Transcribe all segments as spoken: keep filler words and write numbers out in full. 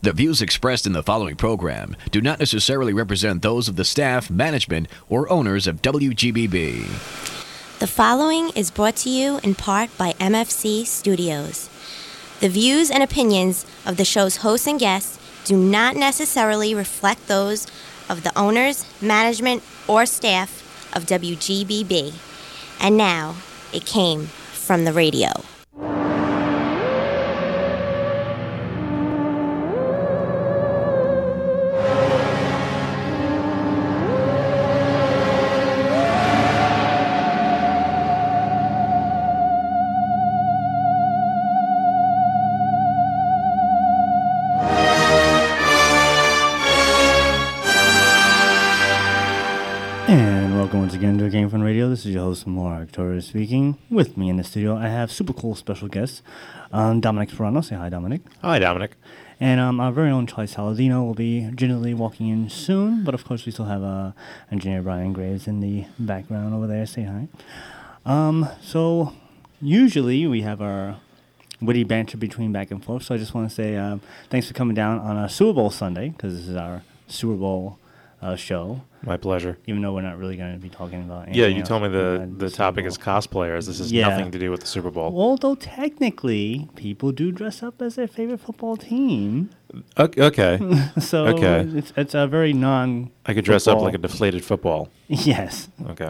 The views expressed in the following program do not necessarily represent those of the staff, management, or owners of W G B B. The following is brought to you in part by M F C Studios. The views and opinions of the show's hosts and guests do not necessarily reflect those of the owners, management, or staff of W G B B. And now, it came from the radio. Once again to a Game Fun Radio. This is your host Mark Torres speaking. With me in the studio, I have super cool special guests, um, Dominic Sperano. Say hi, Dominic. Hi, Dominic. And um, our very own Charlie Saladino will be gingerly walking in soon. But of course, we still have uh, Engineer Brian Graves in the background over there. Say hi. Um, so usually we have our witty banter between back and forth. So I just want to say um, thanks for coming down on a Super Bowl Sunday, because this is our Super Bowl uh, show. My pleasure. Even though we're not really going to be talking about anything Yeah, you else told me the, the topic Bowl. is cosplayers. This has Yeah. nothing to do with the Super Bowl. Although technically, people do dress up as their favorite football team. Okay. okay. so Okay. it's it's a very non. I could dress up football- like a deflated football. Yes. Okay.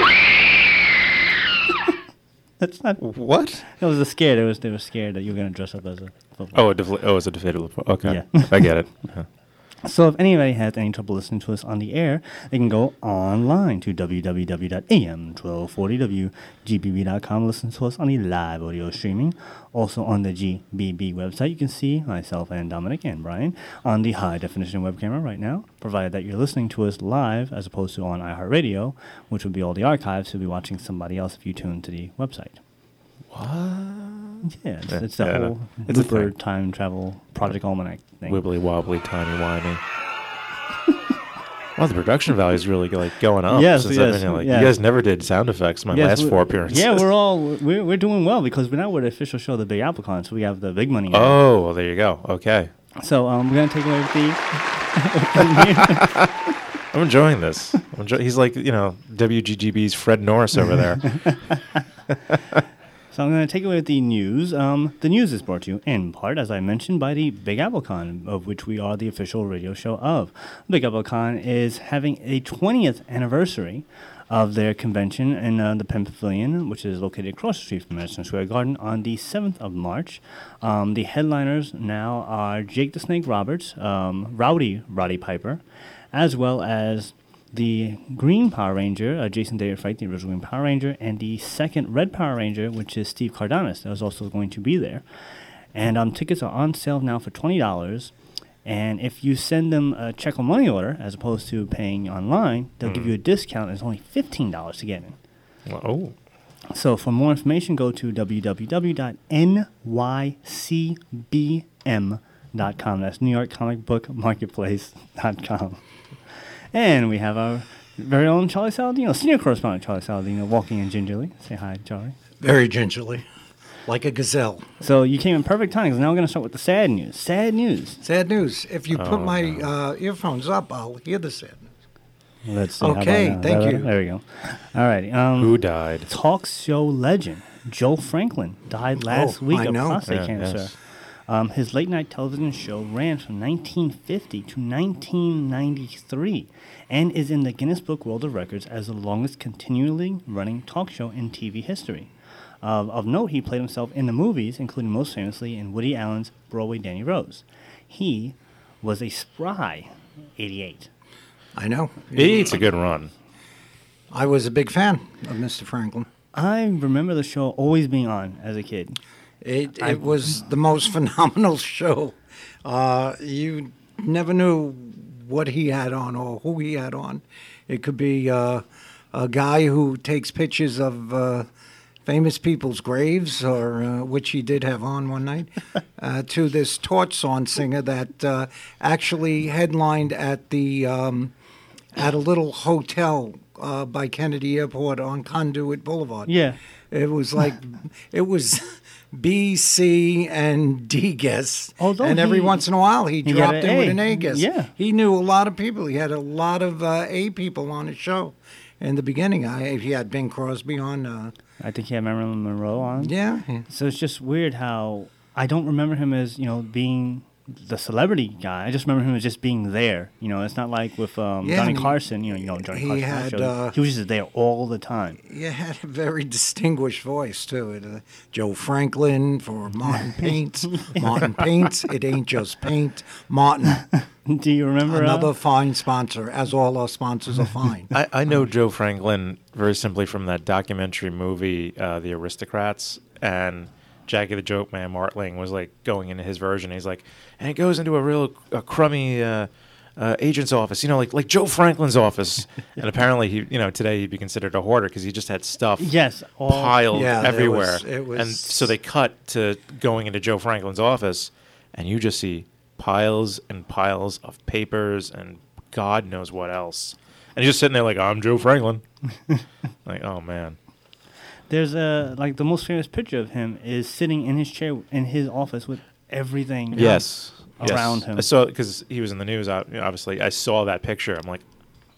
That's not. What? It was a scare. They was they were scared that you were going to dress up as a football. Oh, a defla- oh, it's a deflated football. Okay. Yeah. I get it. Uh-huh. So if anybody has any trouble listening to us on the air, they can go online to w w w dot a m twelve forty w g b b dot com. Listen to us on the live audio streaming. Also on the G B B website, you can see myself and Dominic and Brian on the high definition web camera right now, provided that you're listening to us live as opposed to on iHeartRadio, which would be all the archives. So you'll be watching somebody else if you tune to the website. What? Yeah, it's, Yeah, it's the yeah, whole it's a Looper thing. time travel Project Almanac thing. Wibbly wobbly, tiny wimey. Well, the production value is really like going up. Yes, since yes, I've been here. Like, yeah. You guys never did sound effects my Yes, last we- four appearances. Yeah, we're all we're we're doing well because we're now we're the official show of the Big AppleCon, so we have the big money. now. Oh, well, there you go. Okay. So um, we're gonna take away with the. I'm enjoying this. I'm enjoy- he's like, you know, W G G B's Fred Norris over there. So I'm going to take away with the news. Um, the news is brought to you in part, as I mentioned, by the Big AppleCon, of which we are the official radio show of. Big AppleCon is having a twentieth anniversary of their convention in uh, the Penn Pavilion, which is located across the street from Madison Square Garden, on the seventh of March. Um, the headliners now are Jake the Snake Roberts, um, Rowdy Roddy Piper, as well as the Green Power Ranger, uh, Jason David Fright, the original Green Power Ranger, and the second Red Power Ranger, which is Steve Cardenas, that was also going to be there. And um, tickets are on sale now for twenty dollars. And if you send them a check or money order, as opposed to paying online, they'll Mm. give you a discount. It's only fifteen dollars to get in. Well, oh. So for more information, go to w w w dot n y c b m dot com. That's New York Comic Book Marketplace dot com. And we have our very own Charlie Saladino, senior correspondent Charlie Saladino, walking in gingerly. Say hi, Charlie. Very gingerly, like a gazelle. So you came in perfect time, because now we're going to start with the sad news. Sad news. Sad news. If you Oh, put my no. uh, earphones up, I'll hear the sad news. Let's see. How about Okay, now? thank There- you. There we go. All righty. Um, Who died? Talk show legend Joe Franklin died last Oh, week I of know. prostate Yeah, cancer. yes. Um, his late-night television show ran from nineteen fifty to nineteen ninety-three and is in the Guinness Book World of Records as the longest continually running talk show in T V history. Uh, of note, he played himself in the movies, including most famously in Woody Allen's Broadway Danny Rose. He was a spry eighty-eight. I know. It's a good run. I was a big fan of Mister Franklin. I remember the show always being on as a kid. It, I- it was the most phenomenal show. Uh, you never knew what he had on or who he had on. It could be uh, a guy who takes pictures of uh, famous people's graves, or uh, which he did have on one night, uh, to this torch song singer that uh, actually headlined at the um, at a little hotel uh, by Kennedy Airport on Conduit Boulevard. Yeah. It was like, it was B, C, and D guests. Although and every he- once in a while, he, he got dropped an in with A. an A guest. Yeah. He knew a lot of people. He had a lot of uh, A people on his show. In the beginning, I he had Bing Crosby on. Uh, I think he had Marilyn Monroe on. yeah. So it's just weird how I don't remember him as, you know, being the celebrity guy. I just remember him as just being there. You know, it's not like with um, Yeah, Johnny and he- Carson. You know, you know Johnny he Carson. had, show. uh, he was just there all the time. He had a very distinguished voice, too. It, uh, Joe Franklin for Martin Paints. Martin Paints, it ain't just paint. Martin, Do you remember? another Uh, fine sponsor, as all our sponsors are fine. I, I know Joe Franklin very simply from that documentary movie, uh, The Aristocrats, and Jackie the Joke Man Martling was like going into his version. He's like, and it goes into a real a crummy uh, uh, agent's office, you know, like like Joe Franklin's office. And apparently, he, you know, today he'd be considered a hoarder because he just had stuff yes. All, piled Yeah, there everywhere. was- it was- And so they cut to going into Joe Franklin's office, and you just see piles and piles of papers and God knows what else. And he's just sitting there like, I'm Joe Franklin. Like, oh man. There's a like the most famous picture of him is sitting in his chair in his office with everything. Yes. Around yes. him. I saw because he was in the news. ob- Obviously, I saw that picture. I'm like,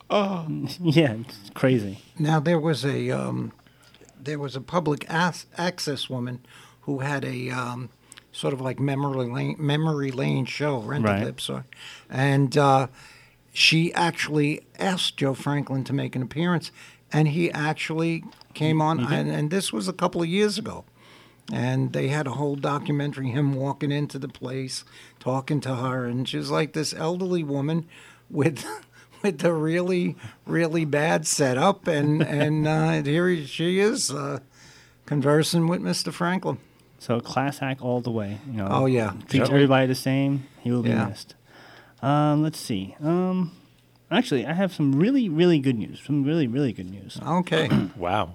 Yeah, it's crazy. Now there was a um, there was a public as- access woman who had a um, sort of like memory lane, memory lane show, Rented Right. Lips, sorry, and uh, she actually asked Joe Franklin to make an appearance, and he actually came on, and, and this was a couple of years ago. And they had a whole documentary, him walking into the place, talking to her, and she was like this elderly woman with with a really, really bad setup, and and uh, here he- she is uh, conversing with Mister Franklin. So class act all the way. You know. Oh, yeah. Treats Yep. everybody the same. He will be Yeah. missed. Um, let's see. Um, actually, I have some really, really good news. Some really, really good news. Okay, wow.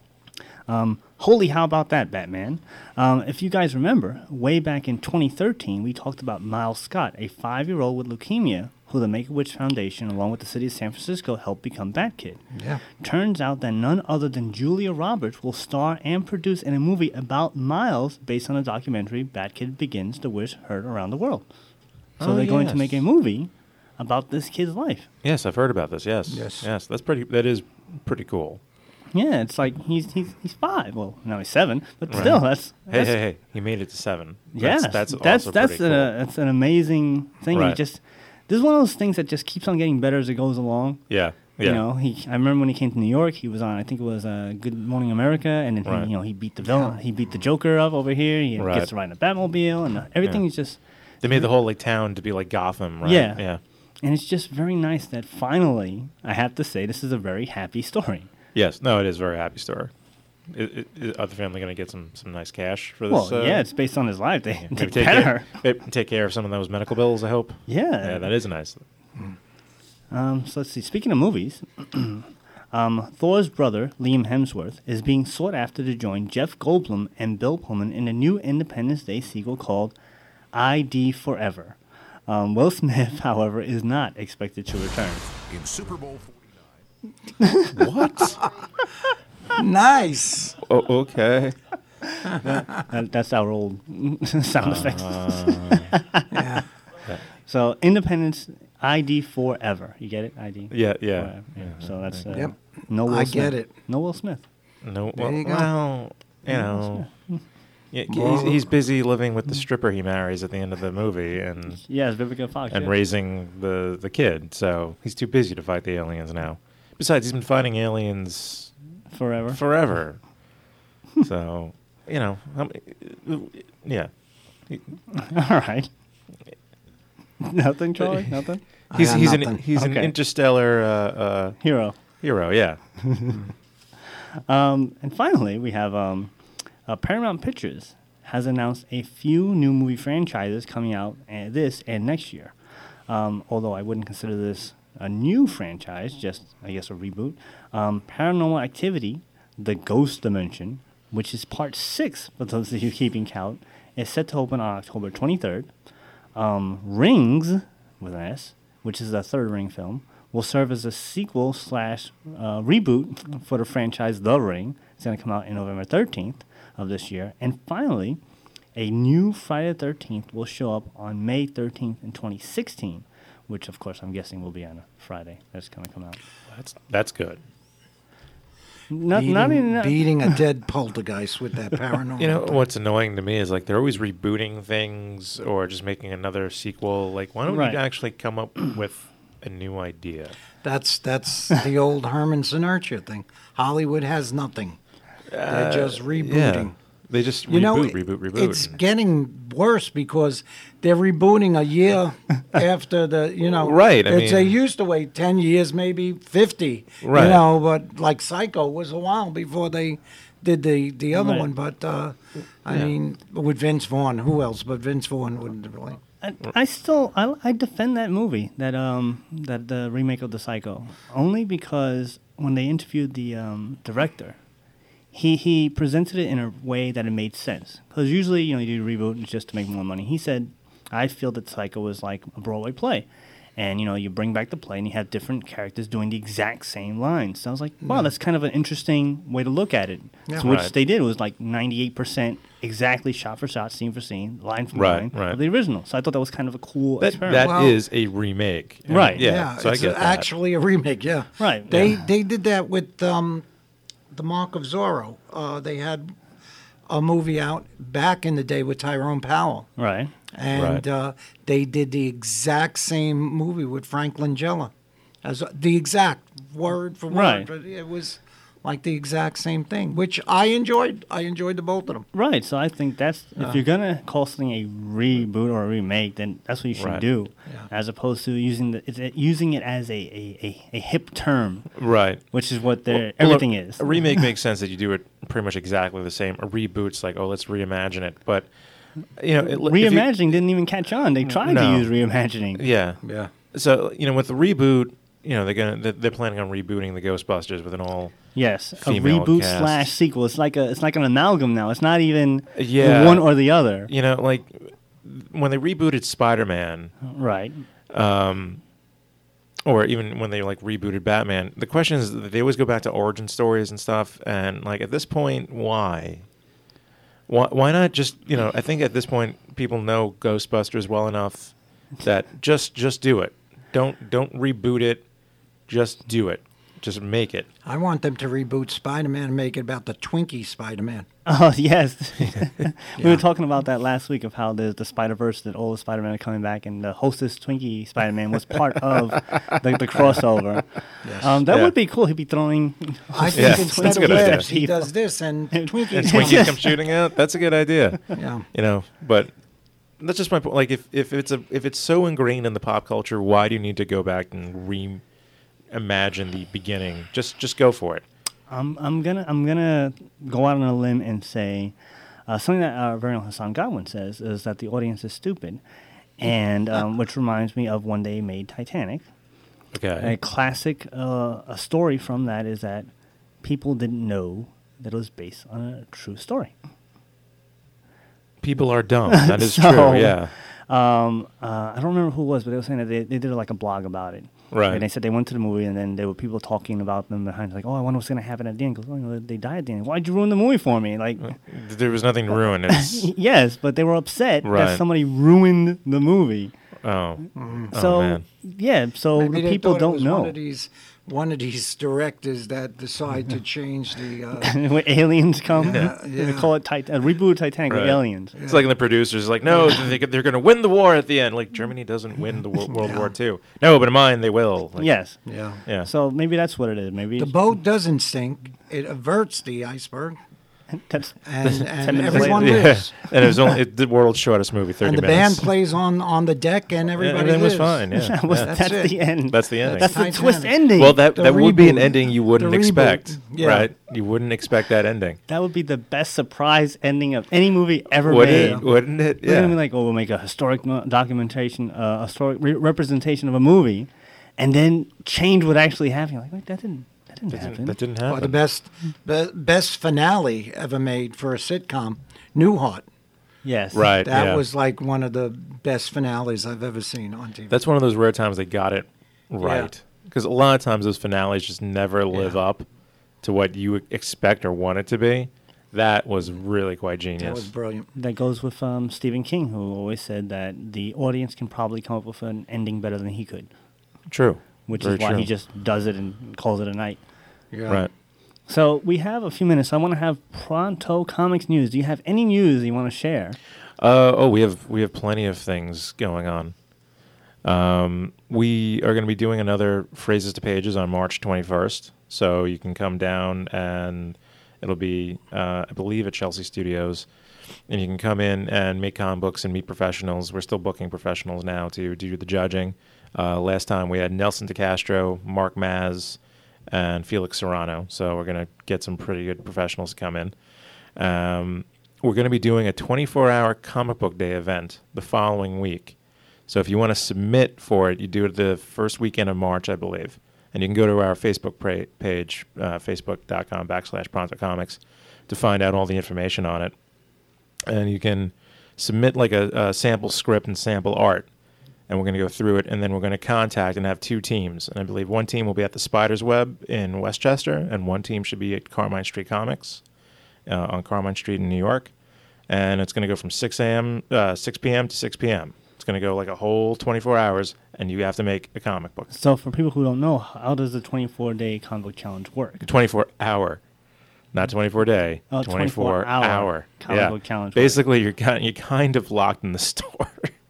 Holy, how about that, Batman? Um, if you guys remember, way back in twenty thirteen, we talked about Miles Scott, a five-year-old with leukemia, who the Make-A-Wish Foundation, along with the city of San Francisco, helped become Bat-Kid. yeah, Turns out that none other than Julia Roberts will star and produce in a movie about Miles based on a documentary Bat-Kid Begins the Wish Heard Around the World. So Oh, they're going to yes. make a movie about this kid's life. Yes, I've heard about this. Yes. Yes. Yes. That's pretty. That is pretty cool. Yeah, it's like he's he's he's five. Well, now he's seven, but Right. still, that's, Hey, that's hey, hey! He made it to seven. yes, That's that's that's also that's pretty an, cool. uh, that's an amazing thing. He Right. just this is one of those things that just keeps on getting better as it goes along. yeah. Yeah. You know, he. I remember when he came to New York, he was on. I think it was uh, Good Morning America, and then Right. he, you know, he beat the villain. He beat the Joker up over here. He Right. gets to ride in a Batmobile, and uh, everything Yeah. is just. They made the whole like town to be like Gotham, right? Yeah. Yeah. And it's just very nice that finally, I have to say, this is a very happy story. Yes. No, it is a very happy story. I- I- Is, are the family going to get some, some nice cash for this? Well, uh, yeah, it's based on his life. They, maybe they take better. care, maybe take care of some of those medical bills. I hope. Yeah. Yeah, that is nice. Um, so let's see. Speaking of movies, um, Thor's brother, Liam Hemsworth, is being sought after to join Jeff Goldblum and Bill Pullman in a new Independence Day sequel called I D Forever. Um, Will Smith, however, is not expected to return. In Super Bowl forty-nine. What? nice. Oh, okay. That, that's our old sound effect. Yeah, So Independence I D Forever. You get it? I D. Yeah, yeah. Forever. Yeah. So that's uh, Yep. no Will I Smith. get it. No Will Smith. No. There Well, you go. well, you know. Yeah, Well- he's, he's busy living with the stripper he marries at the end of the movie and Yes, Vivica Fox. and yeah. raising the the kid. So he's too busy to fight the aliens now. Besides, he's been fighting aliens Forever. forever. So you know, how many- yeah. All right. Nothing, Charlie? Nothing? I He's got he's an nothing. he's an Okay. interstellar uh, uh, Hero. hero. Yeah. Um, and finally, we have um, uh, Paramount Pictures has announced a few new movie franchises coming out uh, this and next year. Um, although I wouldn't consider this a new franchise, just, I guess, a reboot. Um, Paranormal Activity, The Ghost Dimension, which is part six, for those of you keeping count, is set to open on October twenty-third. Um, Rings, with an S, which is the third Ring film, will serve as a sequel slash uh, reboot for the franchise The Ring. It's going to come out in November thirteenth of this year. And finally, a new Friday the thirteenth will show up on May thirteenth in twenty sixteen, which, of course, I'm guessing will be on a Friday. That's going to come out. That's that's good. Not, beating, not even, beating a dead poltergeist with that paranormal. You know thing. what's annoying to me is like they're always rebooting things or just making another sequel. Like, why don't Right. you actually come up with a new idea? That's that's the old Herman Sinatra thing. Hollywood has nothing. They're just rebooting. Yeah. They just You reboot, know, reboot, reboot. it's getting worse because they're rebooting a year after the, you know. Right, I it's, they mean- used to wait ten years, maybe fifty. Right. You know, but like Psycho was a while before they did the, the other Right. one. But, uh, I Yeah. mean, with Vince Vaughn, who else? But Vince Vaughn wouldn't really. I, I still I, I defend that movie, that um that the remake of the Psycho, only because when they interviewed the um, director, he he presented it in a way that it made sense. Because usually, you know, you do a reboot and it's just to make more money. He said, I feel that Psycho was like a Broadway play. And, you know, you bring back the play and you have different characters doing the exact same lines. So I was like, wow, that's kind of an interesting way to look at it. Yeah. So which Right. they did was like ninety-eight percent exactly shot for shot, scene for scene, line for Right, line right. of the original. So I thought that was kind of a cool that experiment. that is Well- a remake. Right. Yeah. Yeah, so I it's get that. actually a remake, yeah. Right, They yeah. they did that with um, The Mark of Zorro. Uh, they had a movie out back in the day with Tyrone Powell. Right. And Right. uh, they did the exact same movie with Frank Langella. As the exact word for word. Right. But it was like the exact same thing, which I enjoyed. I enjoyed the both of them. Right. So I think that's if you're gonna call something a reboot or a remake, then that's what you should Right. do, Yeah. as opposed to using the it's, it- using it as a, a, a, a hip term, Right. which is what Well, they're everything a, is. A remake makes sense that you do it pretty much exactly the same. A reboot's like, oh, let's reimagine it. But, you know, it, if you- Reimagining didn't even catch on. They tried No. to use reimagining. Yeah. Yeah. So, you know, with the reboot, you know, they're gonna they're, they're planning on rebooting the Ghostbusters with an all Yes, a Female reboot cast. slash sequel. It's like a it's like an amalgam now. It's not even Yeah. the one or the other. you know, like when they rebooted Spider-Man, Right. um, or even when they like rebooted Batman, the question is that they always go back to origin stories and stuff. And like at this point, why? Why, why not just, you know, I think at this point people know Ghostbusters well enough that just just do it. Don't don't reboot it. Just do it. Just make it. I want them to reboot Spider-Man and make it about the Twinkie Spider-Man. Oh yes, we Yeah. were talking about that last week of how there's the Spider Verse that all the Spider Man are coming back, and the Hostess Twinkie Spider Man was part of the, the crossover. Yes. Um, that Yeah. would be cool. He'd be throwing. I think Yeah, that's instead a good of idea. webs, he does this and Twinkies. And Twinkies come shooting out. That's a good idea. Yeah. You know, but that's just my point. Like, if, if it's a if it's so ingrained in the pop culture, why do you need to go back and reimagine the beginning? Just just go for it. I'm I'm gonna I'm gonna go out on a limb and say uh, something that our very own Hassan Godwin says is that the audience is stupid, and um, which reminds me of when they made Titanic. A Okay. classic uh, a story from that is that people didn't know that it was based on a true story. People are dumb. That is So, true. Yeah. Um, uh, I don't remember who it was, but they were saying that they, they did like a blog about it. Right. And they said they went to the movie, and then there were people talking about them behind, like, "Oh, I wonder what's going to happen at the end." Because, oh, you know, they died at the end. Why'd you ruin the movie for me? Like, There was nothing to ruin. It's yes, but they were upset Right. that somebody ruined the movie. oh. So Oh, man. yeah, so Maybe the they people thought it don't was know. One of these, one of these directors that decide to change the. Uh, When aliens come, Yeah, they yeah. call it Tit- a reboot of Titanic with Right. aliens. It's like the producers like, no, they, they're going to win the war at the end. Like Germany doesn't win the wo- World Yeah. War Two. No, but in mine they will. Like, Yes. yeah. Yeah. So maybe that's what it is. Maybe The boat doesn't sink; it averts the iceberg, that's and, ten and minutes everyone later. yeah. lives. And it was only it, the world's shortest movie, thirty And the minutes. band plays on, on the deck, and Yeah, everybody everything was lives. fine. Yeah. that was- yeah. that's, That's it. the end. That's the ending. That's the Titanic. twist ending. Well, that The that would be an reboot. ending you wouldn't The reboot. expect, Yeah. right? You wouldn't expect that ending, That would be the best surprise ending of any movie ever would made. it? Wouldn't it? We're gonna be Yeah. like, oh, we'll make a historic mo- documentation, uh, a historic re- representation of a movie, and then change what actually happened. You're like, wait, that didn't, that didn't That happen. didn't, that didn't Or the happen. best, be, best finale ever made for a sitcom, Newhart. yes, Right. That yeah. was like one of the best finales I've ever seen on T V. That's one of those rare times they got it right. Because a lot of times those finales just never live Yeah. up to what you expect or want it to be. That was really quite genius. That was brilliant. That goes with um, Stephen King, who always said that the audience can probably come up with an ending better than he could, True. which Very is why true. he just does it and calls it a night. Yeah. Right. So we have a few minutes. I want to have Pronto Comics news. Do you have any news you want to share? Uh, oh, we have we have plenty of things going on. Um, we are going to be doing another Phrases to Pages on March twenty-first, so you can come down and it'll be, uh, I believe, at Chelsea Studios, and you can come in and make comic books and meet professionals. We're still booking professionals now to do the judging. Uh, last time we had Nelson DeCastro, Mark Maz, and Felix Serrano, so we're going to get some pretty good professionals to come in. Um, we're going to be doing a twenty-four hour comic book day event the following week. So if you want to submit for it, you do it the first weekend of March, I believe. And you can go to our Facebook pra- page, uh, facebook.com backslash Pronto Comics, to find out all the information on it. And you can submit like a, a sample script and sample art. And we're going to go through it, and then we're going to contact and have two teams. And I believe one team will be at the Spider's Web in Westchester, and one team should be at Carmine Street Comics uh, on Carmine Street in New York. And it's going to go from six a.m., uh, six p.m. to six p.m. It's going to go like a whole twenty-four hours, and you have to make a comic book. So for people who don't know, how does the twenty-four day comic book challenge work? twenty-four hour, not twenty-four day. Oh, twenty-four hour comic yeah. book challenge. Basically, you're kind you're kind of locked in the store,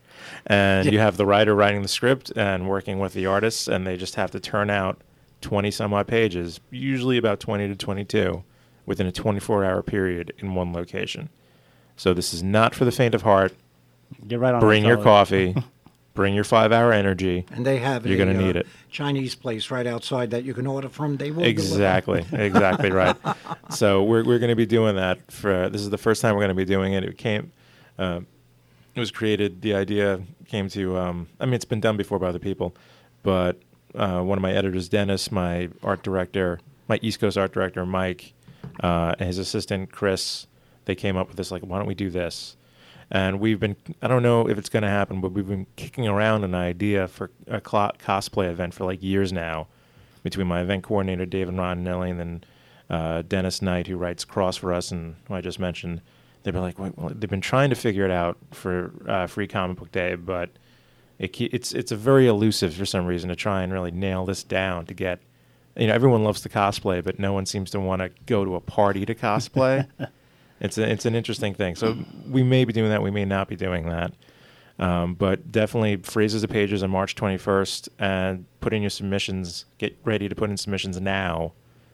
and you have the writer writing the script and working with the artists, and they just have to turn out twenty some odd pages, usually about twenty to twenty-two, within a twenty-four hour period in one location. So this is not for the faint of heart. Get right on. Bring that, your fellas. coffee, bring your five hour energy. And they have You're a gonna uh, need it. Chinese place right outside that you can order from. They will deliver. Exactly, exactly right. So we're we're going to be doing that for. This is the first time we're going to be doing it. It came, uh, it was created. The idea came to. Um, I mean, it's been done before by other people, but uh, one of my editors, Dennis, my art director, my East Coast art director, Mike, uh, and his assistant Chris, they came up with this. Like, why don't we do this? And we've been, I don't know if it's going to happen, but we've been kicking around an idea for a cl- cosplay event for like years now, between my event coordinator, David Ronanelli, and then uh, Dennis Knight, who writes Cross for us, and who I just mentioned. They've been like, well, they've been trying to figure it out for uh, Free Comic Book Day, but it, it's it's a very elusive for some reason to try and really nail this down to get, you know, everyone loves to cosplay, but no one seems to want to go to a party to cosplay. It's a, it's an interesting thing. So we may be doing that. We may not be doing that. Um, but definitely Phrases to Pages on March twenty-first, and put in your submissions. Get ready to put in submissions now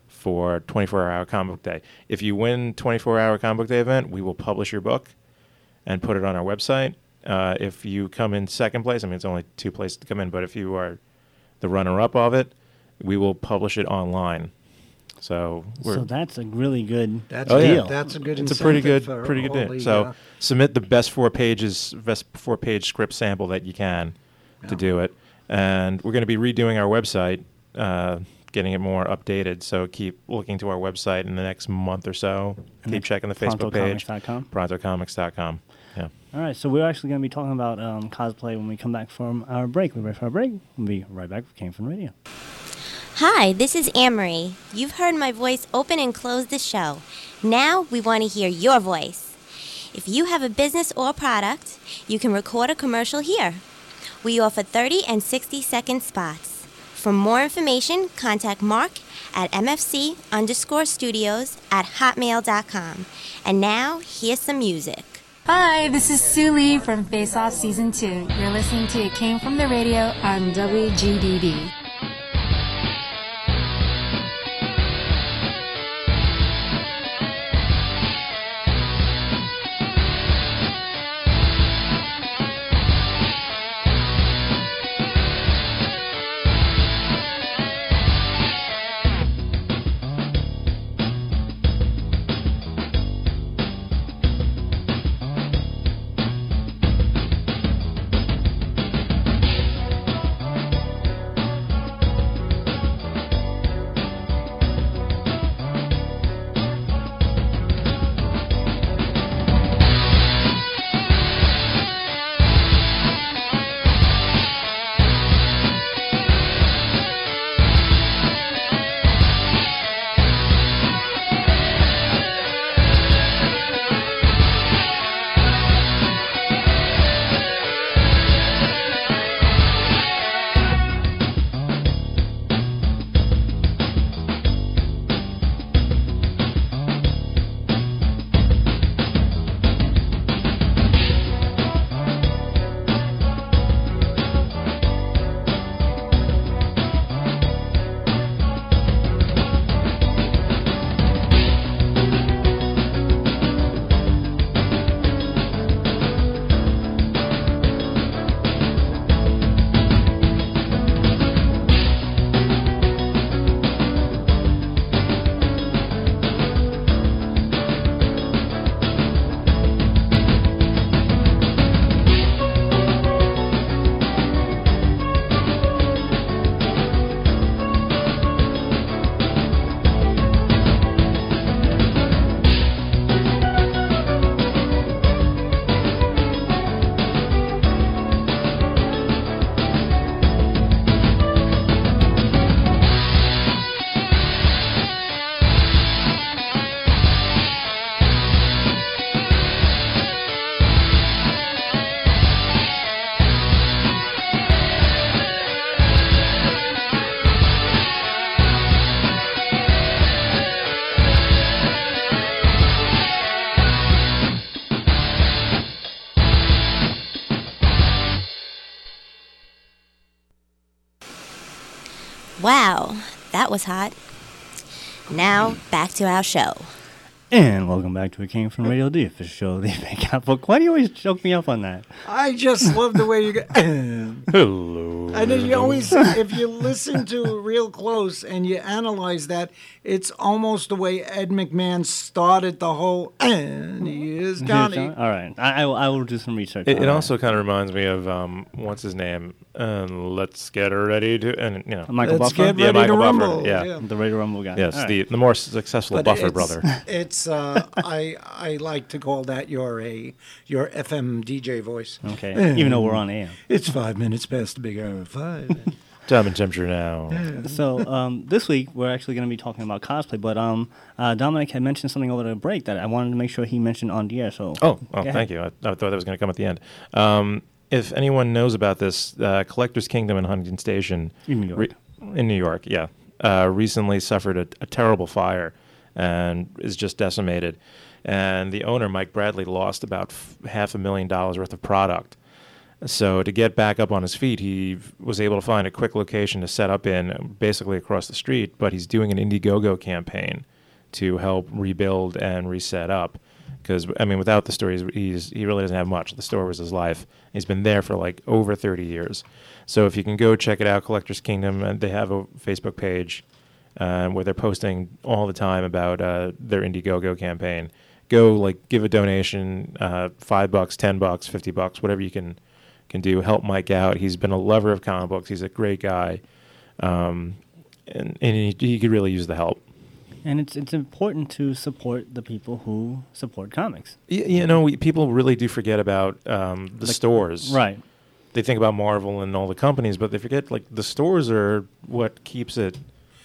for twenty-four hour Comic Book Day. If you win twenty-four hour Comic Book Day event, we will publish your book and put it on our website. Uh, if you come in second place, I mean, it's only two places to come in, but if you are the runner-up of it, we will publish it online. So we're So that's a really good That's Oh, a, yeah. That's a good it's a pretty good, incentive for pretty good all day. the, So uh, submit the best four pages, best four page script sample that you can to Yeah. do it. And we're going to be redoing our website, uh, getting it more updated. So keep looking to our website in the next month or so. And keep that's checking the Facebook page, pronto comics dot com. pronto comics dot com. Yeah. All right, so we're actually going to be talking about um, cosplay when we come back from our break. We're ready for our break. We'll be right back with Came From Radio. Hi, this is Anne-Marie. You've heard my voice open and close the show. Now we want to hear your voice. If you have a business or product, you can record a commercial here. We offer thirty and sixty second spots. For more information, contact Mark at mfc underscore studios at hotmail dot com. And now, here's some music. Hi, this is Sue Lee from Face Off Season two. You're listening to It Came From the Radio on W G B B. Wow, that was hot. Now, back to our show. And welcome back to It Came From Radio, the official show of the Big Apple. Why do you always choke me up on that? I just love the way you go. Hello. And then you always, if you listen to it real close and you analyze that, it's almost the way Ed McMahon started the whole. And he is Johnny. All right, I, I, will, I will do some research. It, on it that. also kind of reminds me of um, what's his name? And let's get ready to and you know Michael Let's Buffer. get Yeah, ready Michael to Buffer, rumble. yeah. The Radio Rumble guy. yes, All right. the the more successful But Buffer it's, brother. It's uh, I I like to call that your a your F M D J voice. Okay, even though we're on A M. It's five minutes past the big hour of five. Time and temperature now. So um, this week we're actually going to be talking about cosplay, but um, uh, Dominic had mentioned something over the break that I wanted to make sure he mentioned on the air. So Oh, go oh, ahead. thank you. I, I thought that was going to come at the end. Um, if anyone knows about this, uh, Collector's Kingdom in Huntington Station, In New York. in New York, yeah, uh, recently suffered a, a terrible fire and is just decimated. And the owner, Mike Bradley, lost about f- half a million dollars worth of product. So to get back up on his feet, he v- was able to find a quick location to set up in, basically across the street. But he's doing an Indiegogo campaign to help rebuild and reset up. Because I mean, without the store, he's, he's he really doesn't have much. The store was his life. He's been there for like over thirty years. So if you can go check it out, Collector's Kingdom, and they have a Facebook page uh, where they're posting all the time about uh, their Indiegogo campaign. Go like give a donation, uh, five bucks, ten bucks, fifty bucks, whatever you can can do. Help Mike out. He's been a lover of comic books. He's a great guy, um, and and he, he could really use the help. And it's it's important to support the people who support comics. Y- You know, we, people really do forget about um, the stores. Right. They think about Marvel and all the companies, but they forget like the stores are what keeps it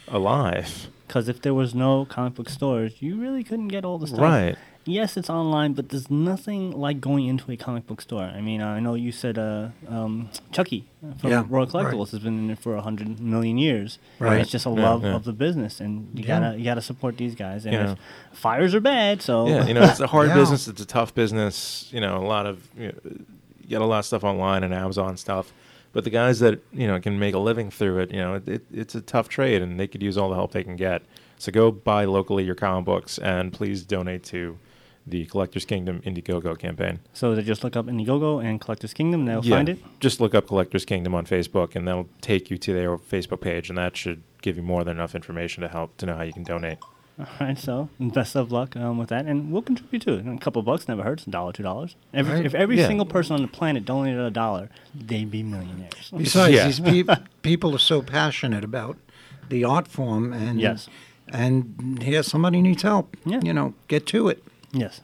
alive. Because if there was no comic book stores, you really couldn't get all the stuff. Right. Yes, it's online, but there's nothing like going into a comic book store. I mean, I know you said uh, um, Chucky from Yeah, Royal Collectibles right. has been in it for a hundred million years. Right. It's just a Yeah, love yeah. of the business, and you Yeah. gotta you gotta support these guys. And Yeah. if fires are bad, so Yeah, you know, it's a hard Yeah. business. It's a tough business. You know, a lot of you, know, you get a lot of stuff online and Amazon stuff. But the guys that you know can make a living through it, you know, it, it, it's a tough trade, and they could use all the help they can get. So go buy locally your comic books, and please donate to the Collector's Kingdom Indiegogo campaign. so they just look up Indiegogo and Collector's Kingdom, and they'll find it. Just look up Collector's Kingdom on Facebook, and they'll take you to their Facebook page, and that should give you more than enough information to help to know how you can donate. All right, so best of luck um, with that, and we'll contribute to it. A couple bucks never hurts. A dollar, two dollars. Every, Right. If every Yeah. single person on the planet donated a dollar, they'd be millionaires. Besides, Yeah. these peop people are so passionate about the art form, and Yes. and here somebody needs help. Yeah. You know, get to it. Yes.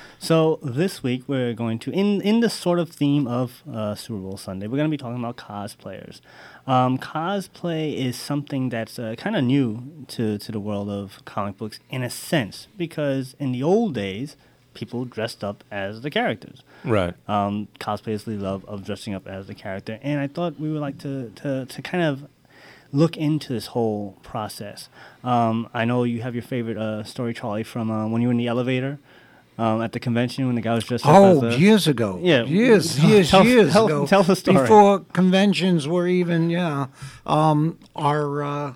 So this week we're going to, in in the sort of theme of uh, Super Bowl Sunday, we're going to be talking about cosplayers. Um, cosplay is something that's uh, kind of new to, to the world of comic books in a sense, because in the old days, people dressed up as the characters. Right. Um, cosplayers really love of dressing up as the character, and I thought we would like to, to, to kind of look into this whole process. Um, I know you have your favorite uh, story, Charlie, from uh, when you were in the elevator um, at the convention when the guy was dressed up Oh, as the... years ago. Yeah. Years, years, Tell- years tell- ago. tell the story. Before conventions were even, yeah. Um, our uh,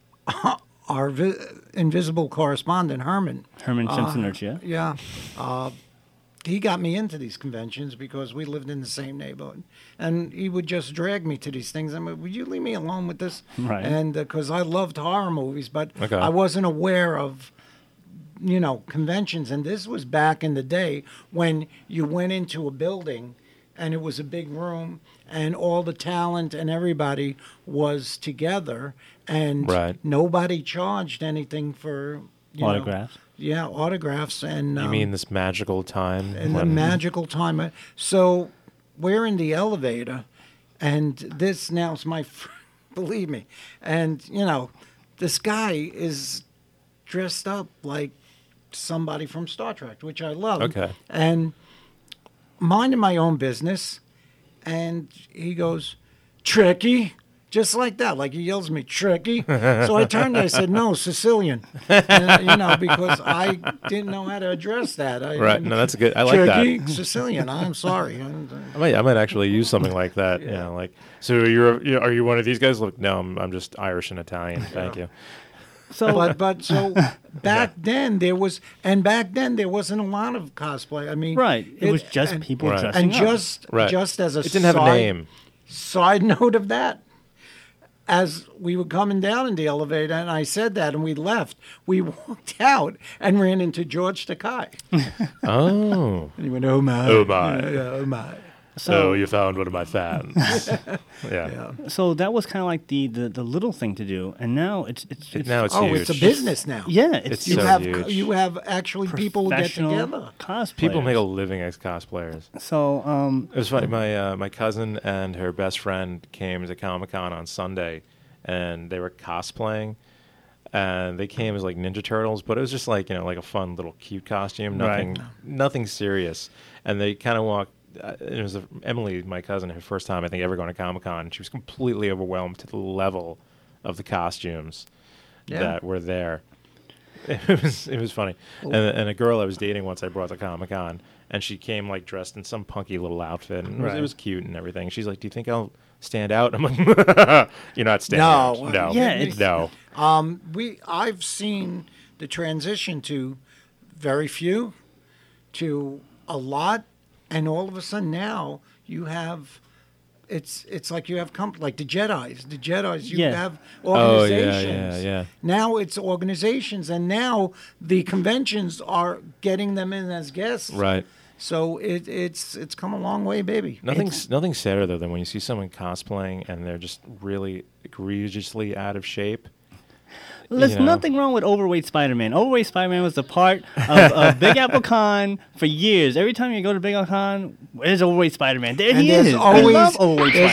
our vi- invisible correspondent, Herman. Herman uh, Simpsonich, yeah? Yeah. Uh, he got me into these conventions because we lived in the same neighborhood. And he would just drag me to these things. I mean, would you leave me alone with this? Right. And because I loved horror movies, but Okay. I wasn't aware of you know, conventions. And this was back in the day when you went into a building and it was a big room and all the talent and everybody was together and Right. nobody charged anything for you know, Autographs. yeah, autographs. And You um, mean this magical time? in the when- magical time. So we're in the elevator, and this now's my, fr- believe me, and you know, this guy is dressed up like somebody from Star Trek, which I love. Okay. And minding my own business, and he goes, Trekkie, Just like that, like he yells at me, Tricky. So I turned and I said, no, Sicilian. And, you know, because I didn't know how to address that. I, Right. No, that's good. I like Tricky, that. Sicilian. I'm sorry. I might, I might actually use something like that. Yeah. You know, like, so you're, you are you one of these guys? Look, no, I'm, I'm just Irish and Italian. Thank you. So, But but so back then there was, and back then there wasn't a lot of cosplay. I mean, right, it, was just and, people Right. dressing and up. just Right. just as a It didn't have a side- name. Side note of that, as we were coming down in the elevator, and I said that, and we left, we walked out and ran into George Takei. Oh. And he went, "Oh my, Oh, my. yeah, yeah, oh my." So you found one of my fans. yeah. So that was kind of like the, the, the little thing to do, and now it's it's, it's Now it's Oh, huge. it's a business now. yeah, it's, It's You so have huge. you have actually people who get professional together. cosplayers. People make a living as cosplayers. So um, It was funny. My uh, my cousin and her best friend came to Comic Con on Sunday, and they were cosplaying. And they came as like Ninja Turtles, but it was just like you know like a fun little cute costume, Right. nothing nothing serious. And they kind of walked. Uh, it was a, Emily, my cousin, her first time I think ever going to Comic Con. She was completely overwhelmed to the level of the costumes Yeah. that were there. It was it was funny. And, and a girl I was dating once I brought to Comic Con, and she came like dressed in some punky little outfit, and it, was, Right. it was cute and everything. She's like, "Do you think I'll stand out?" I'm like, "You're not standing No. out. No, Yeah, it's- no." Um, we I've seen the transition to very few to a lot, and all of a sudden now you have. It's it's like you have comp- like the Jedi's. The Jedi's you Yeah. have Oh, yeah, organizations. yeah, yeah. Now it's organizations, and now the conventions are getting them in as guests. Right. So it, it's it's come a long way, baby. Nothing's nothing sadder though than when you see someone cosplaying and they're just really egregiously out of shape. there's You know. nothing wrong with overweight Spider-Man. Overweight Spider-Man was a part of, of Big Apple Con for years. Every time you go to Big Apple Con, there's overweight Spider-Man. There And he there's is. I always- love overweight there's-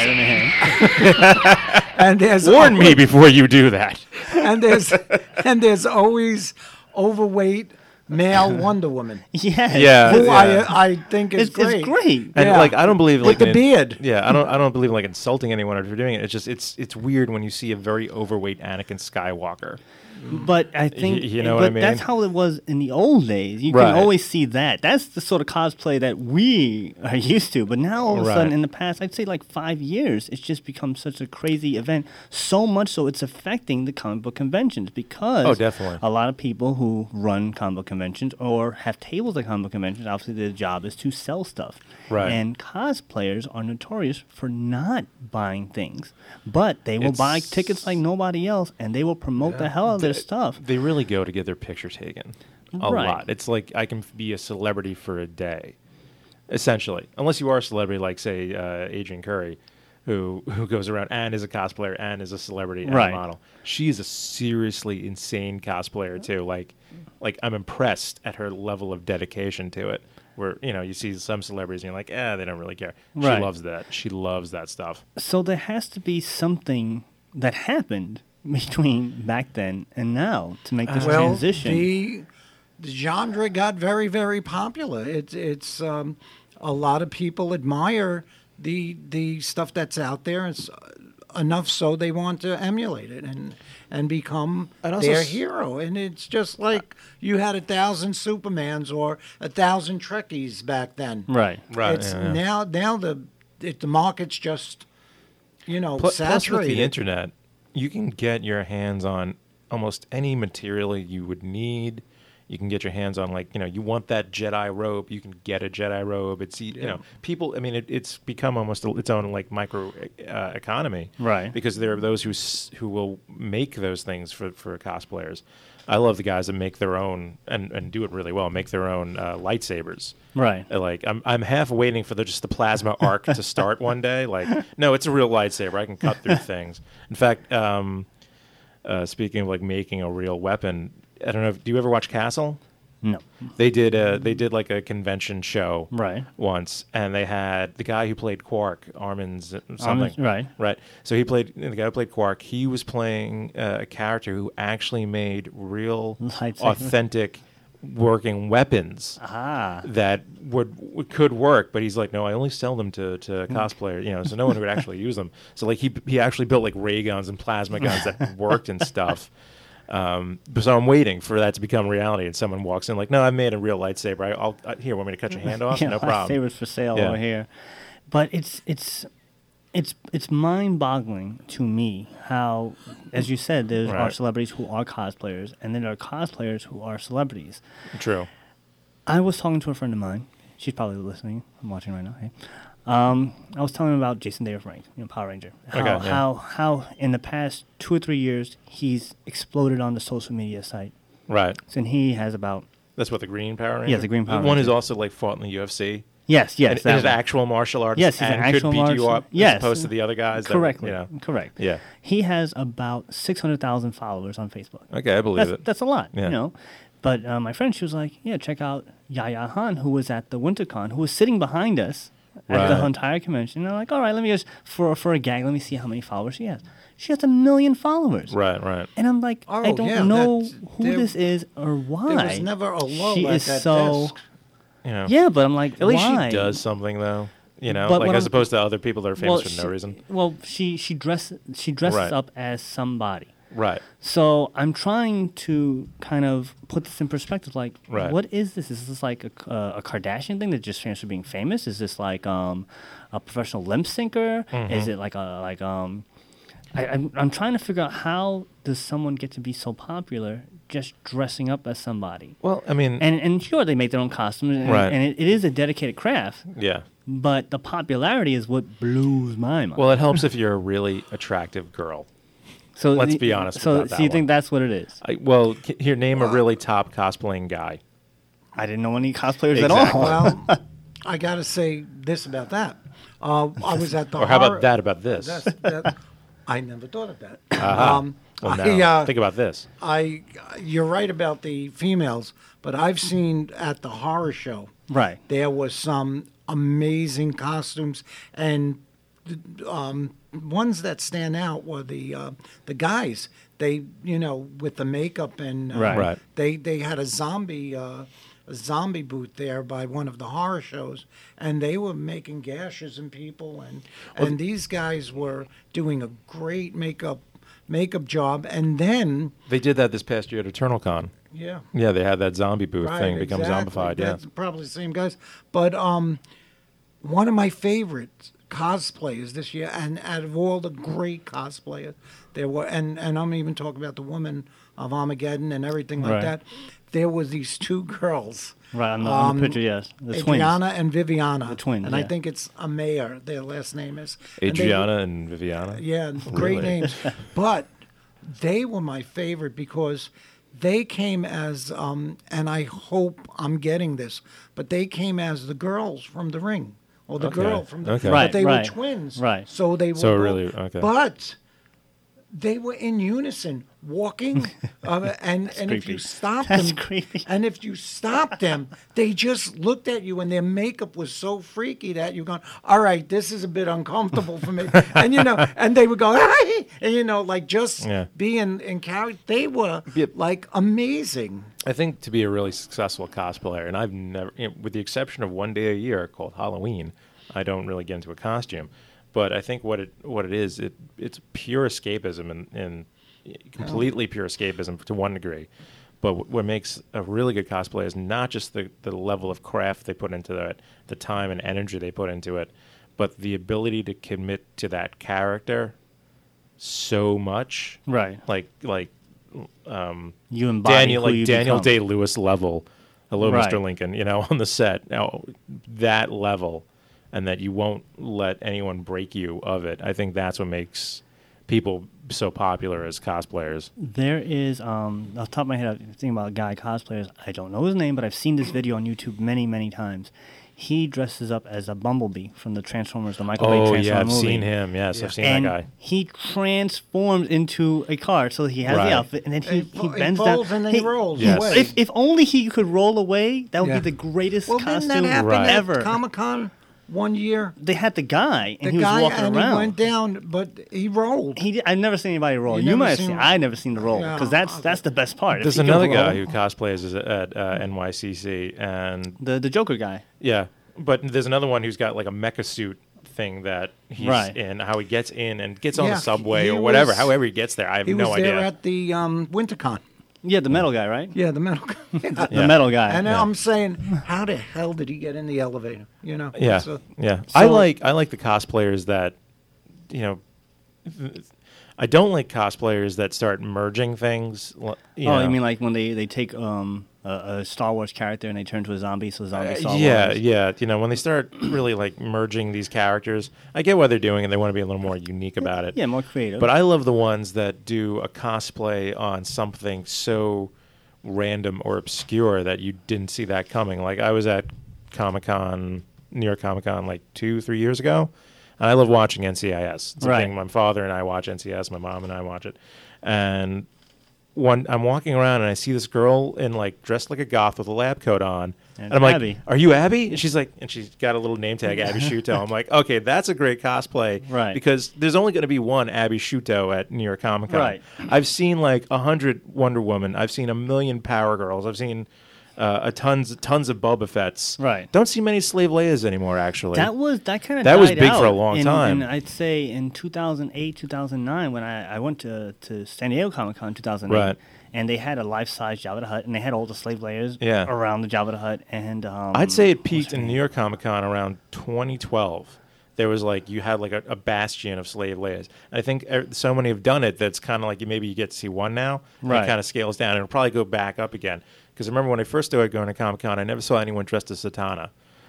Spider-Man. And there's Warn me before you do that. and there's and there's always overweight male Wonder Woman. Yes. Yeah. Who yeah. I I think is It's, great. it's great. And Yeah. like I don't believe With like the in- beard. Yeah, I don't I don't believe like insulting anyone for doing it. It's just it's it's weird when you see a very overweight Anakin Skywalker. But I think you know but what I mean? that's how it was in the old days. You Right. can always see that. That's the sort of cosplay that we are used to. But now all of a Right. sudden in the past, I'd say like five years, it's just become such a crazy event. So much so it's affecting the comic book conventions because Oh, definitely. a lot of people who run comic book conventions or have tables at comic book conventions, obviously their job is to sell stuff. Right. And cosplayers are notorious for not buying things. But they will buy It's- tickets like nobody else and they will promote the hell out of their stuff. They really go to get their picture taken a Right. lot. It's like I can be a celebrity for a day, essentially. Unless you are a celebrity like, say, uh, Adrian Curry, who who goes around and is a cosplayer and is a celebrity and Right. a model. She is a seriously insane cosplayer too. Like, like I'm impressed at her level of dedication to it. Where you know you see some celebrities and you're like, eh, they don't really care. She Right. loves that. She loves that stuff. So there has to be something that happened between back then and now to make this well, transition. the the genre got very very popular. It's it's um, a lot of people admire the the stuff that's out there. It's enough so they want to emulate it and and become And also their s- hero. And it's just like you had a thousand Supermans or a thousand Trekkies back then. right. Right. It's yeah, yeah. now now the it, the market's just you know Plus, plus with saturated. the internet, you can get your hands on almost any material you would need. You can get your hands on, like, you know, you want that Jedi robe, you can get a Jedi robe. It's, you know, people, I mean, it, it's become almost a, its own, like, micro uh, economy. Right. Because there are those who s- who will make those things for, for cosplayers. I love the guys that make their own, and, and do it really well, make their own uh, lightsabers. Right. Uh, Like I'm, I'm half waiting for the just the plasma arc to start one day. Like, no, it's a real lightsaber. I can cut through things. In fact, um, uh, speaking of like making a real weapon, I don't know. If, do you ever watch Castle? No. They did a they did like a convention show Right. once, and they had the guy who played Quark, Armin Z- something. Armin- right. Right. So he played the guy who played Quark. He was playing uh, a character who actually made real, Lightsaber. authentic working weapons Ah. that would, would could work, but he's like, no, I only sell them to to cosplayers, you know, so no one would actually use them. So like he he actually built like ray guns and plasma guns that worked and stuff. Um, so I'm waiting for that to become reality, and someone walks in like, no, I made a real lightsaber. I, I'll I, here. Want me to cut your hand off? Yeah, No problem. Lightsabers for sale Yeah. over here. But it's it's it's it's mind-boggling to me how, as you said, there are Right. celebrities who are cosplayers, and then there are cosplayers who are celebrities. True. I was talking to a friend of mine. She's probably listening. I'm watching right now. Hey. Um, I was telling him about Jason David Frank, you know, Power Ranger. How, Okay, yeah. how how in the past two or three years he's exploded on the social media site. Right. And he has about That's what the Green Power Ranger. Yeah, the Green Power one who's Ranger. also like fought in the U F C. yes, yes, and, that and is one. actual martial artist. Yes, he's and an actual could beat martial. you up yes, as opposed to the other guys. Correctly, That, you know. correct. Yeah. He has about six hundred thousand followers on Facebook. Okay, I believe That's, it. that's a lot, Yeah. you know. But uh, my friend, she was like, "Yeah, check out Yaya Han, who was at the WinterCon, who was sitting behind us at the Right. entire convention." And I'm like, "All right, let me just for for a gag, let me see how many followers she has." She has a million followers. Right, right. And I'm like, I Oh, don't yeah, know that- who there- this is or why. There was never a lull she at is that so desk. You know. yeah, but I'm like, At least why? she does something though. You know, But like what as I'm- opposed to other people that are famous for she, no reason. Well, she she dresses she dresses Right. up as somebody. Right. So I'm trying to kind of put this in perspective. Like, Right. what is this? Is this like a, uh, a Kardashian thing that just stands for being famous? Is this like um, a professional limp syncer? Mm-hmm. Is it like a like um? I, I'm I'm trying to figure out how does someone get to be so popular just dressing up as somebody? Well, I mean, And and sure, they make their own costumes, and, Right. and it, it is a dedicated craft. yeah. But the popularity is what blows my mind. Well, it helps if you're a really attractive girl. so let's the- be honest So, about so that you think one. that's what it is? I, well, c- here, name a really top cosplaying guy. I didn't know any cosplayers Exactly. at all. Well, I got to say this about that. Uh, I was at the. Or how horror- about that about this? That's, that, I never thought of that. Aha. Um, Well, I, now, uh, think about this. I, you're right about the females, but I've seen at the horror show. Right. There was some amazing costumes, and um, ones that stand out were the uh, the guys. They, you know, with the makeup and uh, Right. Right. They they had a zombie uh, a zombie booth there by one of the horror shows, and they were making gashes in people, and and these guys were doing a great makeup makeup job, and then They did that this past year at EternalCon. yeah. Yeah, they had that zombie booth Right, thing become exactly. zombified. Yeah. That's probably the same guys. But um, one of my favorite cosplayers this year, and out of all the great cosplayers, there were, and, and I'm even talking about the woman of Armageddon and everything like Right. that. There was these two girls. Right, on the, on Um, the picture, yes. The twins. Adriana and Viviana. The twins, And I yeah. think it's Amaya, their last name is. And they- Adriana and Viviana. yeah, great Really? names. But they were my favorite because they came as, um, and I hope I'm getting this, but they came as the girls from the ring, or the Okay. girl from the. Okay. But Right, they right, were twins, right. So they were. So both- really- okay. But they were in unison, walking, uh, and and if creepy. you stopped That's them, creepy. and if you stopped them, they just looked at you, and their makeup was so freaky that you're going, all right, this is a bit uncomfortable for me, and you know, and they would go, hey! And you know, like just Yeah. being in character, they were Yep. like amazing. I think to be a really successful cosplayer, and I've never, you know, with the exception of one day a year called Halloween, I don't really get into a costume. But I think what it what it is, it it's pure escapism and, and completely pure escapism to one degree. But wh- what makes a really good cosplay is not just the, the level of craft they put into it, the time and energy they put into it, but the ability to commit to that character so much. Right. Like like You embody Daniel, who like you Daniel become. Day Lewis level. Hello, Right. Mister Lincoln. You know, on the set. Now, that level, and that you won't let anyone break you of it. I think that's what makes people so popular as cosplayers. There is, um, off the top of my head, I'm thinking about guy cosplayers. I don't know his name, but I've seen this video on YouTube many, many times. He dresses up as a Bumblebee from the Transformers, the Michael Bay Oh Transformers yeah, I've movie. seen him. Yes, I've seen and that guy. he transforms into a car. So he has Right. the outfit, and then he, He he fo- he bends folds down. and then he rolls Yes. away. If, if only he could roll away, that would Yeah. be the greatest Well, didn't costume that happen Right. at ever. Comic Con? one year. They had the guy, and The he was guy walking and around. he went down, but he rolled. He, I've never seen anybody roll. You You, never might have seen seen. him? I never seen the roll Yeah, because that's okay. that's the best part. If There's he can another roll- guy who cosplays as- at uh, N Y C C, and the the Joker guy. yeah, but there's another one who's got like a mecha suit thing that he's Right. in. How he gets in and gets on Yeah, the subway he or whatever. was- however he gets there, I have He no was idea. there at the um, WinterCon. Yeah, the metal guy, right? Yeah, the metal. Yeah. The Yeah. metal guy. And yeah. I'm saying, how the hell did he get in the elevator? You know? Yeah, So- yeah. I So- like I like the cosplayers that, you know, I don't like cosplayers that start merging things. l- You oh, know. you mean like when they they take um a, a Star Wars character and they turn to a zombie, so zombie Uh, Star yeah, Wars. yeah. You know, when they start really like merging these characters, I get what they're doing and they want to be a little more unique about it. Yeah, more creative. But I love the ones that do a cosplay on something so random or obscure that you didn't see that coming. Like I was at Comic Con, New York Comic Con, like two, three years ago, and I love watching N C I S. It's a Right. thing. My father and I watch N C I S. My mom and I watch it, and one I'm walking around and I see this girl in like dressed like a goth with a lab coat on. And And I'm like, Abby. "Are you Abby?" And she's like, and she's got a little name tag, Abby Shuto. I'm like, "Okay, that's a great cosplay, Right. Because there's only going to be one Abby Shuto at New York Comic Con. Right. I've seen like a hundred Wonder Woman. I've seen a million Power Girls. I've seen uh, a tons, tons of Boba Fett's. Right. Don't see many Slave Leias anymore. Actually, That was that kind of That was died big for a out long in- time. in, I'd say in two thousand eight, two thousand nine, when I, I went to, to San Diego Comic Con in two thousand eight, Right. and they had a life size Jabba the Hutt, and they had all the slave layers Yeah. around the Jabba the Hutt, and um, I'd say it what's peaked her in name? New York Comic Con around twenty twelve. There was like you had like a, a bastion of Slave Leias. I think er, so many have done it that's kind of like you maybe you get to see one now. And Right. it kind of scales down. And it'll probably go back up again. Because I remember when I first started going to Comic Con, I never saw anyone dressed as Zatanna,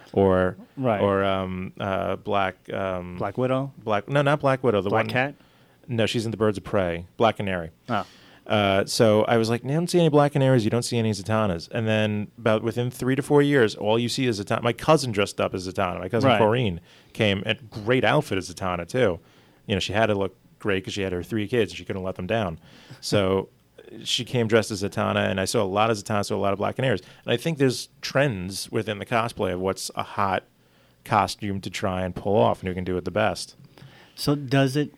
or Right. or um, uh, Black um, Black Widow, Black no not Black Widow the Black one Cat. no she's in the Birds of Prey Black Canary. Oh, Uh, so I was like, you don't see any Black Canaries, you don't see any Zatannas. And then about within three to four years, all you see is Zatanna. My cousin dressed up as Zatanna. My cousin Right. Corrine came, and great outfit as Zatanna too. You know, she had to look great because she had her three kids and she couldn't let them down. So she came dressed as Zatanna, and I saw a lot of Zatanna, saw a lot of Black Canaries. And I think there's trends within the cosplay of what's a hot costume to try and pull off and who can do it the best. so does it?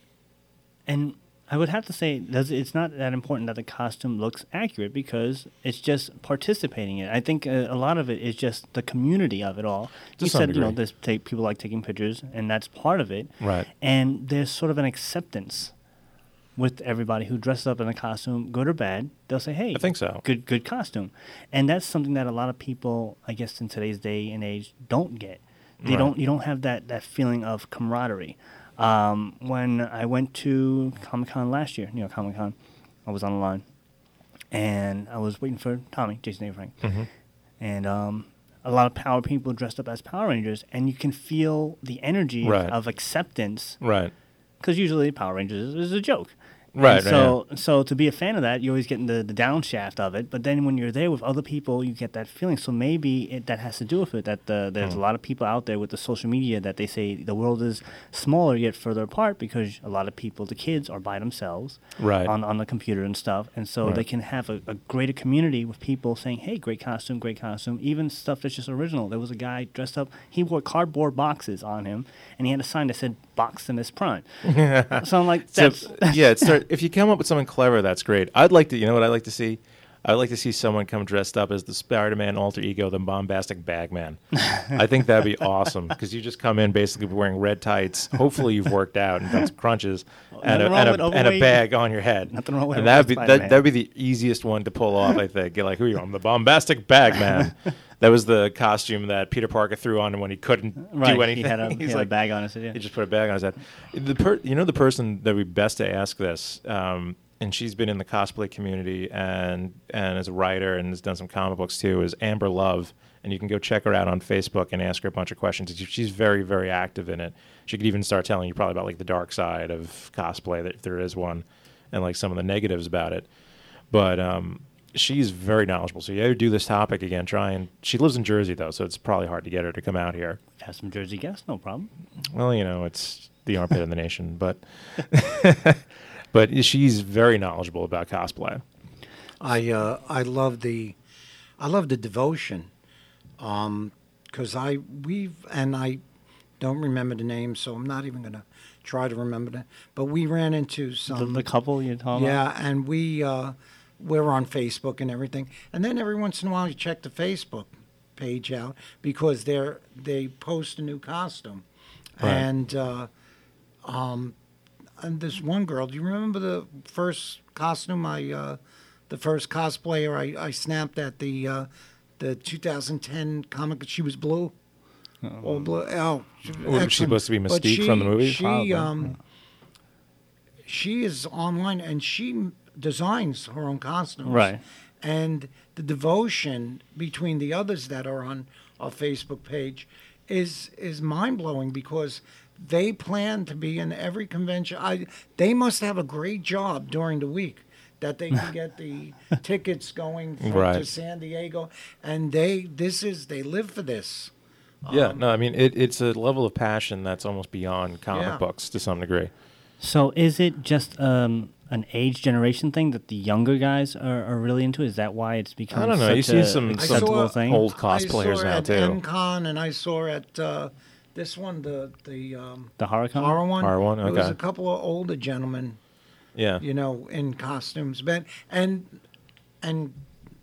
And I would have to say, does it, it's not that important that the costume looks accurate because it's just participating in it. I think uh, a lot of it is just the community of it all. To you some said, you know, degree. there's take, people like taking pictures, and that's part of it. Right. And there's sort of an acceptance with everybody who dresses up in a costume, good or bad. They'll say, "Hey, I think so. Good, good costume," and that's something that a lot of people, I guess, in today's day and age, don't get. They Right. don't. You don't have that that feeling of camaraderie. Um, when I went to Comic Con last year, New York Comic Con, I was on the line, and I was waiting for Tommy, Jason A. Frank, Mhm. and um, a lot of Power people dressed up as Power Rangers, and you can feel the energy Right. of acceptance Right. because usually Power Rangers is, is a joke. Right, And so, so to be a fan of that, you're always getting the, the downshaft of it. But then when you're there with other people, you get that feeling. So maybe it, that has to do with it. That the, there's Hmm. a lot of people out there with the social media that they say the world is smaller yet further apart because a lot of people, the kids, are by themselves Right. on on the computer and stuff, and so Right. they can have a, a greater community with people saying, "Hey, great costume, great costume." Even stuff that's just original. There was a guy dressed up. He wore cardboard boxes on him, and he had a sign that said "Boximus Prime." So I'm like, So, that's yeah, it's start, if you come up with something clever, that's great. I'd like to, you know what I'd like to see? I'd like to see someone come dressed up as the Spider-Man alter ego, the Bombastic Bagman. I think that'd be awesome because you just come in basically wearing red tights. Hopefully you've worked out and done some crunches and a, Nothing wrong and, with a, and a overweight. bag on your head. Nothing wrong with and that'd be overweight that, Spider-Man. that'd be the easiest one to pull off. I think. You're like, who are you? I'm the Bombastic Bagman. That was the costume that Peter Parker threw on him when he couldn't right. do anything. He had a, he He's had like, a bag on his head. Yeah. he just put a bag on his head. The per, you know the person that would be best to ask this, um, and she's been in the cosplay community and and as a writer and has done some comic books too, is Amber Love. And you can go check her out on Facebook and ask her a bunch of questions. She's very, very active in it. She could even start telling you probably about like the dark side of cosplay, that if there is one, and like some of the negatives about it. But um, she's very knowledgeable. So you ever do this topic again, try and she lives in Jersey though, so it's probably hard to get her to come out here. Have some Jersey guests, no problem. Well, you know, it's the armpit of the nation, but but she's very knowledgeable about cosplay. I uh, I love the I love the devotion. Um, because I we've and I don't remember the name, so I'm not even gonna try to remember that. But we ran into some The, the couple you're talking about? yeah, and we uh, we're on Facebook and everything, and then every once in a while you check the Facebook page out because they're they post a new costume, Right. and uh, um, and this one girl. Do you remember the first costume I, uh, the first cosplayer I, I snapped at the uh, the two thousand ten comic? She was blue, all blue. Oh, she- Was she excellent. supposed to be But Mystique she- from the movie? She Probably. um, she is online and she designs her own costumes. Right. And the devotion between the others that are on our Facebook page is is mind blowing because they plan to be in every convention. I they must have a great job during the week that they can get the tickets going for, to Right. San Diego, and they this is they live for this. Yeah, no, I mean it, it's a level of passion that's almost beyond comic Yeah. books to some degree. So is it just um, an age generation thing that the younger guys are, are really into? Is that why it's become I don't know. such You see a some- some acceptable thing? old I cosplayers saw now at too. M-Con, and I saw at uh, this one the the um, The horror con? horror one. Horror one, There was okay. a couple of older gentlemen, Yeah, you know, in costumes, but and and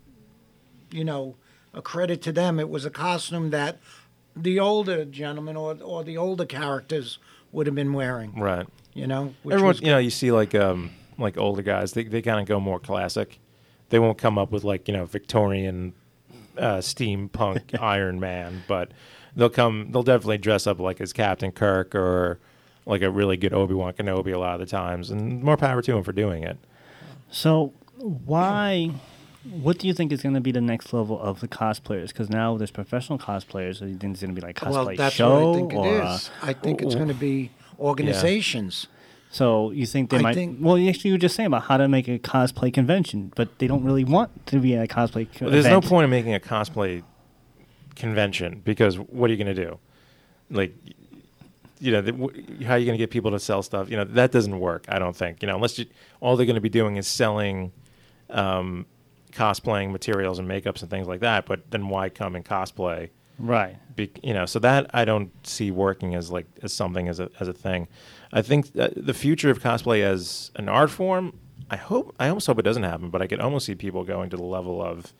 you know, a credit to them. It was a costume that the older gentlemen or or the older characters would have been wearing. right. You know, which Everyone, was you know, you see like um like older guys. They they kind of go more classic. They won't come up with like you know Victorian, uh, steampunk Iron Man, but they'll come. They'll definitely dress up like as Captain Kirk or like a really good Obi-Wan Kenobi a lot of the times, and more power to him for doing it. So why? What do you think is going to be the next level of the cosplayers? Because now there's professional cosplayers. So you think it's going to be like cosplay well, that's show, what I think it or is. I think it's going to be organizations. so you think they I might? think- well, actually, you were just saying about how to make a cosplay convention, but they don't really want to be at a cosplay. Co- Well, there's no event. point in making a cosplay convention because what are you going to do? Like, you know, the, wh- how are you going to get people to sell stuff? You know, that doesn't work. I don't think. You know, unless you, all they're going to be doing is selling um, cosplaying materials and makeups and things like that. But then why come and cosplay? Right. Be, you know, so that I don't see working as like as something as a as a thing. I think that the future of cosplay as an art form. I hope I almost hope it doesn't happen, but I could almost see people going to the level of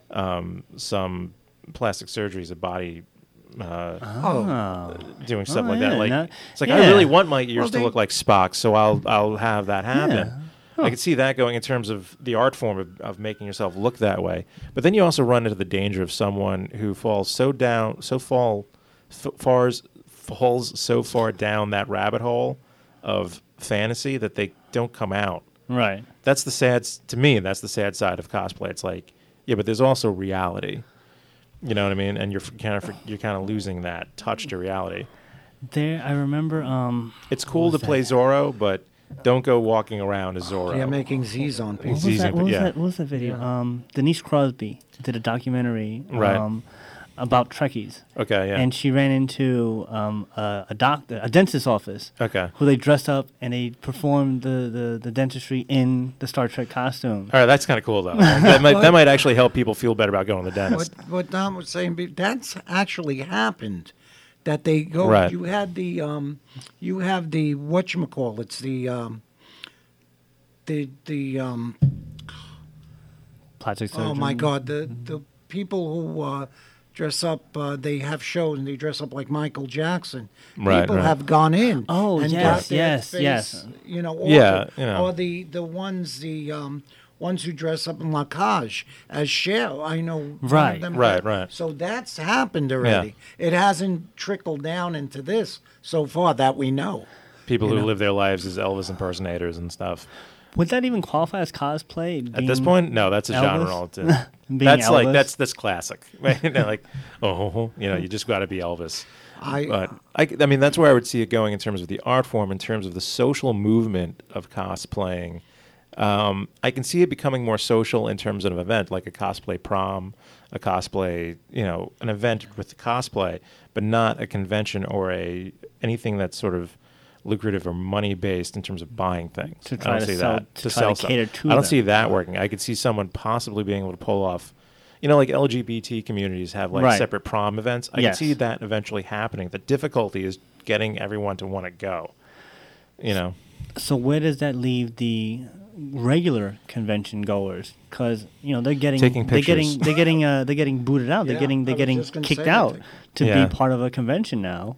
um, some plastic surgeries of body. Uh, Oh. doing stuff Oh, like yeah, that, like no- it's like I yeah. really want my ears Well, to they- look like Spock, so I'll I'll have that happen. Yeah. Huh. I could see that going in terms of the art form of, of making yourself look that way. But then you also run into the danger of someone who falls so down, so fall, f- fars, falls so far down that rabbit hole of fantasy that they don't come out. Right. That's the sad, s- to me, that's the sad side of cosplay. It's like, yeah, but there's also reality. You know what I mean? And you're kind of you're kind of losing that touch to reality. There, I remember. Um, It's cool what to was play that? Zorro, but don't go walking around as Zorro. Yeah, making Z's on What people. was, Season- that, what, was yeah. that, what was that video? Um, Denise Crosby did a documentary Right. um, about Trekkies. Okay, yeah. And she ran into um, a, a doctor, a dentist's office, Okay. who they dressed up and they performed the, the, the dentistry in the Star Trek costume. All right, that's kind of cool though. that might that might actually help people feel better about going to the dentist. What, what Don was saying, be- that's actually happened. That they go, Right. you had the, um, you have the whatchamacallits, the, um, the, the, um, Plastic surgeon. oh my God, the, the people who uh, dress up, uh, they have shows and they dress up like Michael Jackson. Right, People right. have gone in. Oh, and yes, got their yes, face, yes. You know, or Yeah, the, you know. or the, the ones, the, um, ones who dress up in La Cage as Cher. I know. one of Right. them Right, had- right. So that's happened already. It hasn't trickled down into this so far that we know. People you who know. live their lives as Elvis impersonators and stuff. Would that even qualify as cosplay? At this being point, no, that's a genre. Elvis? all it is. Being that's like Elvis? that's that's classic. Right? You know, like, oh, you know, you just got to be Elvis. I, But I, I mean, that's where I would see it going in terms of the art form, in terms of the social movement of cosplaying. Um, I can see it becoming more social in terms of an event, like a cosplay prom, a cosplay, you know, an event with cosplay, but not a convention or a anything that's sort of lucrative or money based in terms of buying things. To I try don't to see sell- that to to try sell to stuff. cater to I don't them. see that working. I could see someone possibly being able to pull off, you know, like L G B T communities have like Right. separate prom events. I Yes. can see that eventually happening. The difficulty is getting everyone to want to go. You know, So where does that leave the regular convention goers? Because you know they're getting Taking they're getting pictures. they're getting uh, they're getting booted out. Yeah, they're getting I they're was getting just gonna kicked say that out thing. to Yeah. be part of a convention now.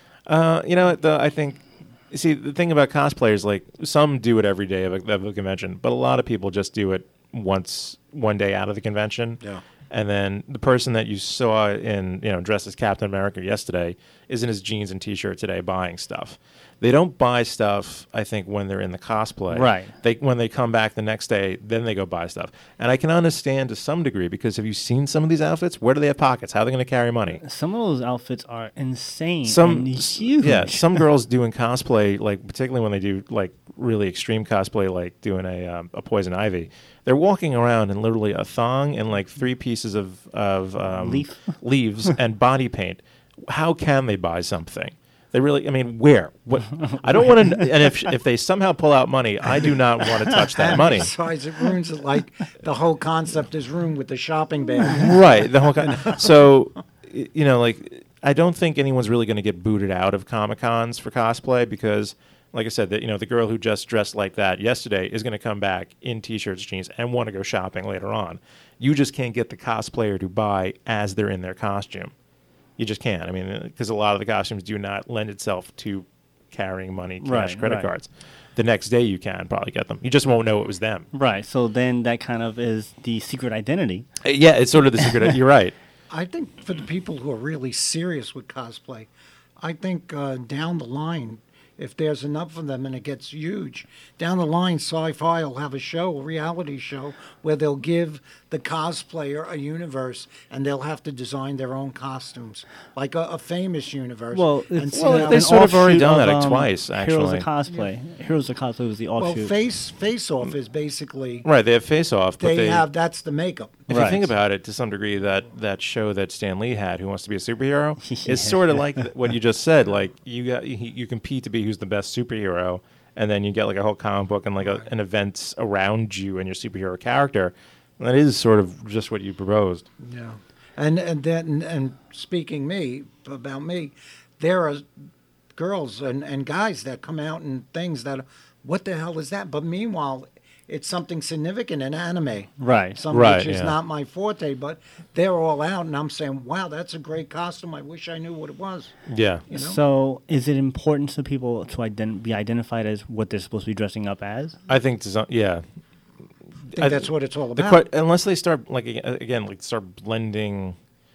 uh, you know, the, I think. See, the thing about cosplayers, like some do it every day of a, of a convention, but a lot of people just do it once, one day out of the convention. Yeah. And then the person that you saw in, you know, dressed as Captain America yesterday is in his jeans and T-shirt today buying stuff. They don't buy stuff, I think, when they're in the cosplay. Right. They when they come back the next day, then they go buy stuff. And I can understand to some degree because have you seen some of these outfits? Where do they have pockets? How are they going to carry money? Some of those outfits are insane. Some and s- huge. yeah, some girls doing cosplay, like particularly when they do like really extreme cosplay, like doing a um, a poison ivy. They're walking around in literally a thong and like three pieces of of um, Leaf. leaves and body paint. How can they buy something? They really, I mean, where? What? I don't want to. And if if they somehow pull out money, I do not want to touch that And money. Besides, it ruins it. Like the whole concept is ruined with the shopping bag. Right. The whole con- so, y- you know, like I don't think anyone's really going to get booted out of Comic Cons for cosplay because, like I said, that you know the girl who just dressed like that yesterday is going to come back in t-shirts, jeans, and want to go shopping later on. You just can't get the cosplayer to buy as they're in their costume. You just can't. I mean, because a lot of the costumes do not lend itself to carrying money, cash, Right, credit right. cards. The next day you can probably get them. You just won't know it was them. Right. So then that kind of is the secret identity. Uh, Yeah, it's sort of the secret. You're right. I think for the people who are really serious with cosplay, I think uh, down the line, if there's enough of them and it gets huge, down the line, Sci-Fi will have a show, a reality show, where they'll give the cosplayer a universe and they'll have to design their own costumes, like a, a famous universe. Well, and it's, see Well, how- they an sort of already offshoot done of, that, like, um, twice, Heroes actually. of Cosplay. Heroes of Cosplay was the well, offshoot. face face off is basically Right, they have Face Off, but they, they, have that's the makeup. If you Right. think about it, to some degree, that that show that Stan Lee had, Who Wants to Be a Superhero, Yeah. is sort of like th- what you just said. Like you got you, you compete to be who's the best superhero, and then you get like a whole comic book and like a, an event around you and your superhero character. And that is sort of just what you proposed. Yeah, and and then and speaking me about me, there are girls and, and guys that come out and things that, what the hell is that? But meanwhile, it's something significant in anime. Right. Some Right, which is yeah. not my forte, but they're all out, and I'm saying, wow, that's a great costume. I wish I knew what it was. Yeah. You know? So is it important to people to ident- be identified as what they're supposed to be dressing up as? I think to some, yeah. I think I- that's what it's all The about. que- unless they start like ag- again, like start blending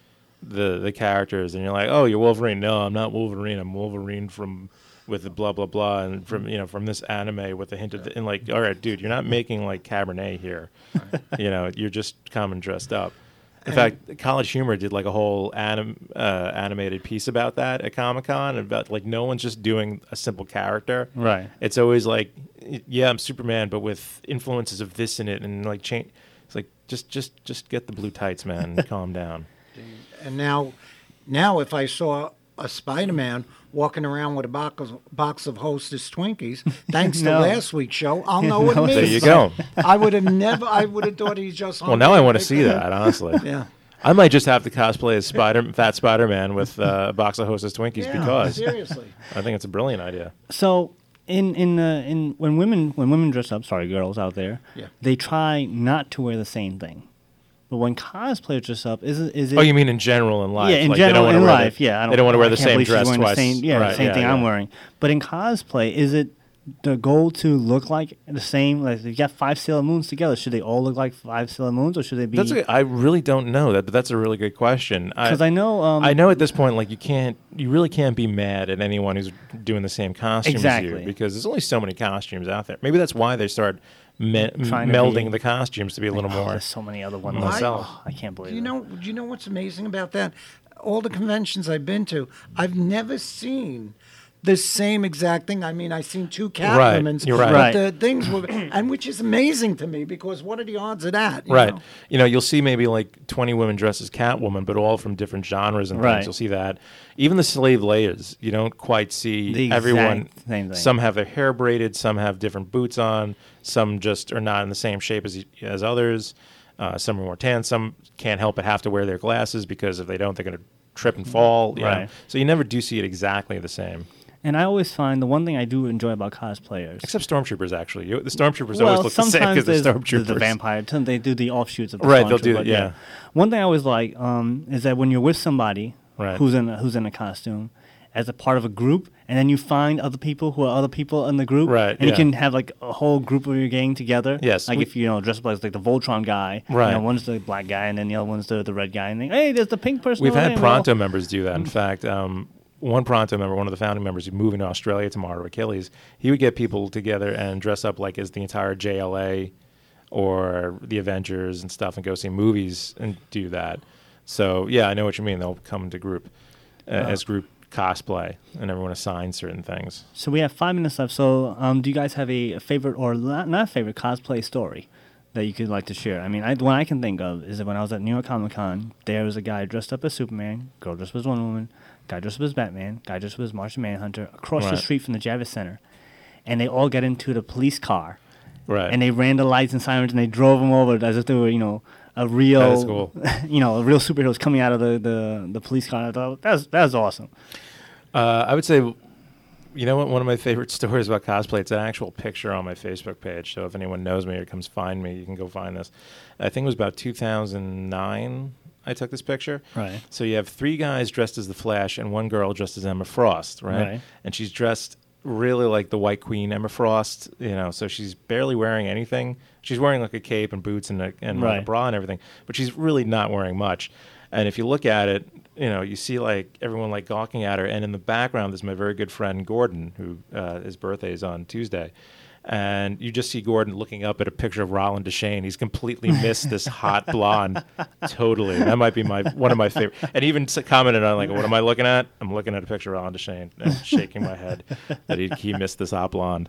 the the characters, and you're like, oh, you're Wolverine. No, I'm not Wolverine. I'm Wolverine from with the blah blah blah, and from you know from this anime with a hint of the, and like, all right, dude, you're not making like Cabernet here. you know, you're just common dressed up. In fact, College Humor did like a whole anim, uh, animated piece about that at Comic Con, about like no one's just doing a simple character. Right. It's always like, y- yeah, I'm Superman, but with influences of this in it, and like change. It's like just, just, just get the blue tights, man. And calm down. And now, now if I saw a Spider-Man walking around with a box of, box of Hostess Twinkies, thanks No. to last week's show, I'll know what it means. There you go. I would have never. I would have thought he's just. Well, now I want to see that. Honestly, Yeah. I might just have to cosplay as Spider, Fat Spider-Man with uh, a box of Hostess Twinkies Yeah, because seriously. I think it's a brilliant idea. So in in uh, in when women when women dress up, sorry girls out there, Yeah. they try not to wear the same thing. But when cosplayers dress up, is it is it? Oh, you mean in general in life? yeah, in Like, they don't general wanna in wear the- life, yeah. I don't, they don't want to wear I the can't same believe she's dress wearing the twice. Same, yeah, Right, the same yeah, thing yeah. I'm wearing. But in cosplay, is it the goal to look like the same? Like if you got five Sailor Moons together, should they all look like five Sailor Moons, or should they be? That's a, I really don't know that, but that's a really good question. Because I know. Um, I know at this point, like you can't, you really can't be mad at anyone who's doing the same costume as Exactly. you because there's only so many costumes out there. Maybe that's why they start me- Trying to melding be- the costumes to be a little oh, more. There's so many other ones. Myself. Oh, I can't believe You it. know, do you know what's amazing about that? All the conventions I've been to, I've never seen the same exact thing. I mean, I've seen two Right, Catwomans, you're right. but Right. the things were, and which is amazing to me because what are the odds of that? you Right. know? You know, you'll see maybe like twenty women dressed as Catwoman, but all from different genres and Right. things. You'll see that. Even the slave layers, you don't quite see The everyone. exact same thing. Some have their hair braided, some have different boots on, some just are not in the same shape as as others. Uh, some are more tan. Some can't help but have to wear their glasses because if they don't, they're going to trip and fall. You Right. know? So you never do see it exactly the same. And I always find the one thing I do enjoy about cosplayers. Except stormtroopers, actually. You, the stormtroopers well, always look the same sometimes because they're there's stormtroopers. the vampire. Some- They do the offshoots of the Right, they'll do stormtrooper, it, yeah. One thing I always like um, is that when you're with somebody Right. who's in a, who's in a costume, as a part of a group, and then you find other people who are other people in the group, Right, and you yeah. can have like a whole group of your gang together. Yes, like we- if you know dress up as like the Voltron guy, Right. You know, one's the black guy, and then the other one's the, the red guy, and then hey, there's the pink person. We've over had there, Pronto well- members do that. In fact, um, one Pronto member, one of the founding members, who's moving to Australia tomorrow to Achilles, he would get people together and dress up like as the entire J L A or the Avengers and stuff and go see movies and do that. So, yeah, I know what you mean. They'll come into group uh, as group cosplay, and everyone assigns certain things. So we have five minutes left. So um, do you guys have a, a favorite or not, not favorite cosplay story that you could like to share? I mean, I, one I can think of is that when I was at New York Comic Con, there was a guy dressed up as Superman, girl dressed up as Wonder Woman, guy dressed up as Batman, guy dressed up as Martian Manhunter, across the Right. street from the Javits Center. And they all got into the police car, Right. and they ran the lights and sirens, and they drove them over as if they were, you know, a real, That is cool. you know, a real superheroes coming out of the, the, the police car. I thought, that's, that's awesome. Uh, I would say, you know what? One of my favorite stories about cosplay. It's an actual picture on my Facebook page. So if anyone knows me or comes find me, you can go find this. I think it was about two thousand nine. I took this picture. Right. So you have three guys dressed as the Flash and one girl dressed as Emma Frost. Right. Right. And she's dressed really like the White Queen, Emma Frost. You know, so she's barely wearing anything. She's wearing like a cape and boots and a, and like a Right. bra and everything, but she's really not wearing much. And if you look at it, you know, you see like everyone like gawking at her. And in the background, there's my very good friend Gordon, who uh, his birthday is on Tuesday. And you just see Gordon looking up at a picture of Roland Deschain. He's completely missed this hot blonde. Totally. That might be my one of my favorite. And even s- commented on like, what am I looking at? I'm looking at a picture of Roland Deschain and shaking my head that he, he missed this hot blonde.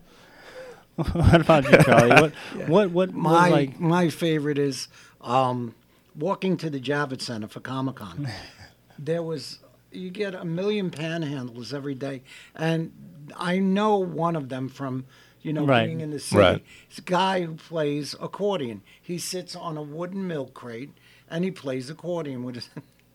What about you, Charlie? What, what, what, My what, like, my favorite is um, walking to the Javits Center for Comic Con. There was you get a million panhandlers every day, and I know one of them from you know Right. being in the city. Right. It's a guy who plays accordion. He sits on a wooden milk crate and he plays accordion with his.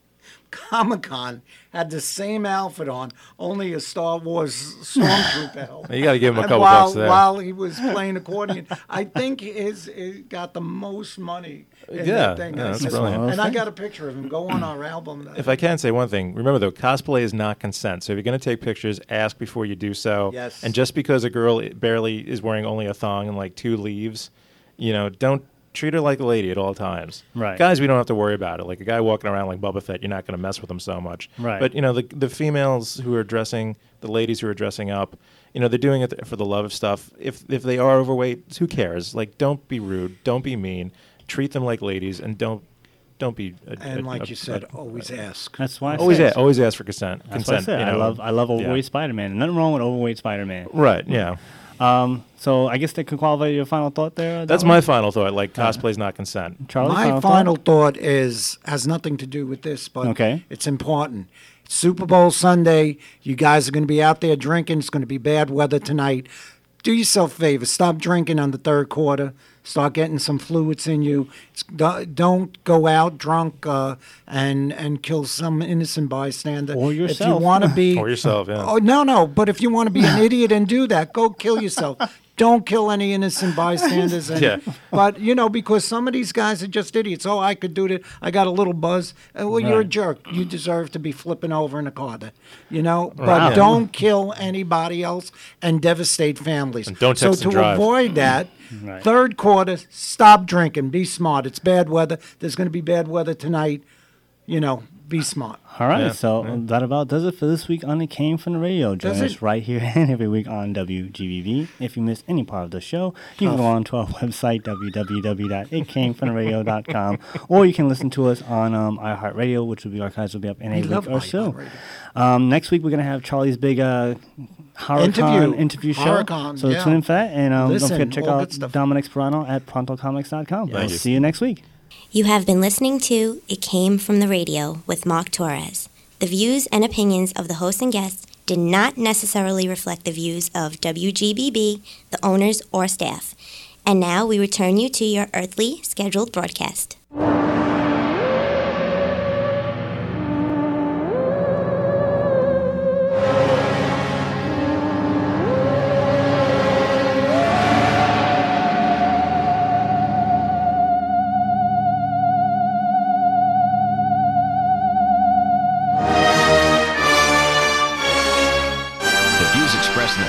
Comic Con had the same outfit on, only a Star Wars stormtrooper helmet. You got to give him a And couple while, bucks there. while he was playing accordion, I think his it got the most money. In Yeah, that thing. yeah, that's And- brilliant. And I got a picture of him. Go on our album. If I can say one thing, remember though, cosplay is not consent. So if you're going to take pictures, ask before you do so. Yes. And just because a girl barely is wearing only a thong and like two leaves, you know, don't treat her like a lady at all times. Right. Guys, we don't have to worry about it. Like a guy walking around like Boba Fett, you're not going to mess with him so much. Right. But you know, the the females who are dressing, the ladies who are dressing up, you know, they're doing it for the love of stuff. If if they are overweight, who cares? Like, don't be rude, don't be mean. Treat them like ladies, and don't don't be. A, And a- like a- you said, a- always ask. that's why I always said. ask, always ask for consent. That's what I consent. said. you I know. love I love overweight Yeah. Spider-Man. Nothing wrong with overweight Spider-Man. Right. Yeah. Um, so I guess that could qualify your final thought there. That's Donald? my final thought. Like cosplay's not consent. Charlie. My final, final thought? thought is has nothing to do with this, but Okay. it's important. Super Bowl Sunday. You guys are going to be out there drinking. It's going to be bad weather tonight. Do yourself a favor. Stop drinking on the third quarter. Start getting some fluids in you. It's, don't- don't go out drunk uh, and and kill some innocent bystander. Or If you yourself. want to be, Or yourself, yeah. Oh no, no. But if you want to be an idiot and do that, go kill yourself. Don't kill any innocent bystanders. And, Yeah. But you know, because some of these guys are just idiots. Oh, I could do that. I got a little buzz. Uh, well, you're a Right. jerk. You deserve to be flipping over in a car. That, you know. But Wow. don't kill anybody else and devastate families. And don't so text to and drive. avoid that, Right. third quarter, stop drinking. Be smart. It's bad weather. There's going to be bad weather tonight. You know, be smart. All right, Yeah, so yeah. that about does it for this week on It Came From the Radio. Join Does us it? right here and every week on W G B V. If you missed any part of the show, you can go on to our website, w w w dot it came from the radio dot com, or you can listen to us on um, iHeartRadio, which will be archives will be up in a We week love or so. iHeartRadio. Um, next week, we're going to have Charlie's big uh, HorrorCon Interview. interview show. HorrorCon, so yeah. tune in for that. And um, Listen, don't forget to check all out good stuff. Dominic Sperano at pronto comics dot com. Thank We'll you. see you next week. You have been listening to It Came From the Radio with Mark Torres. The views and opinions of the host and guests did not necessarily reflect the views of W G B B, the owners, or staff. And now we return you to your earthly scheduled broadcast.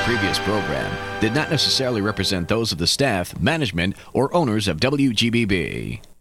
previous program did not necessarily represent those of the staff, management, or owners of W G B B.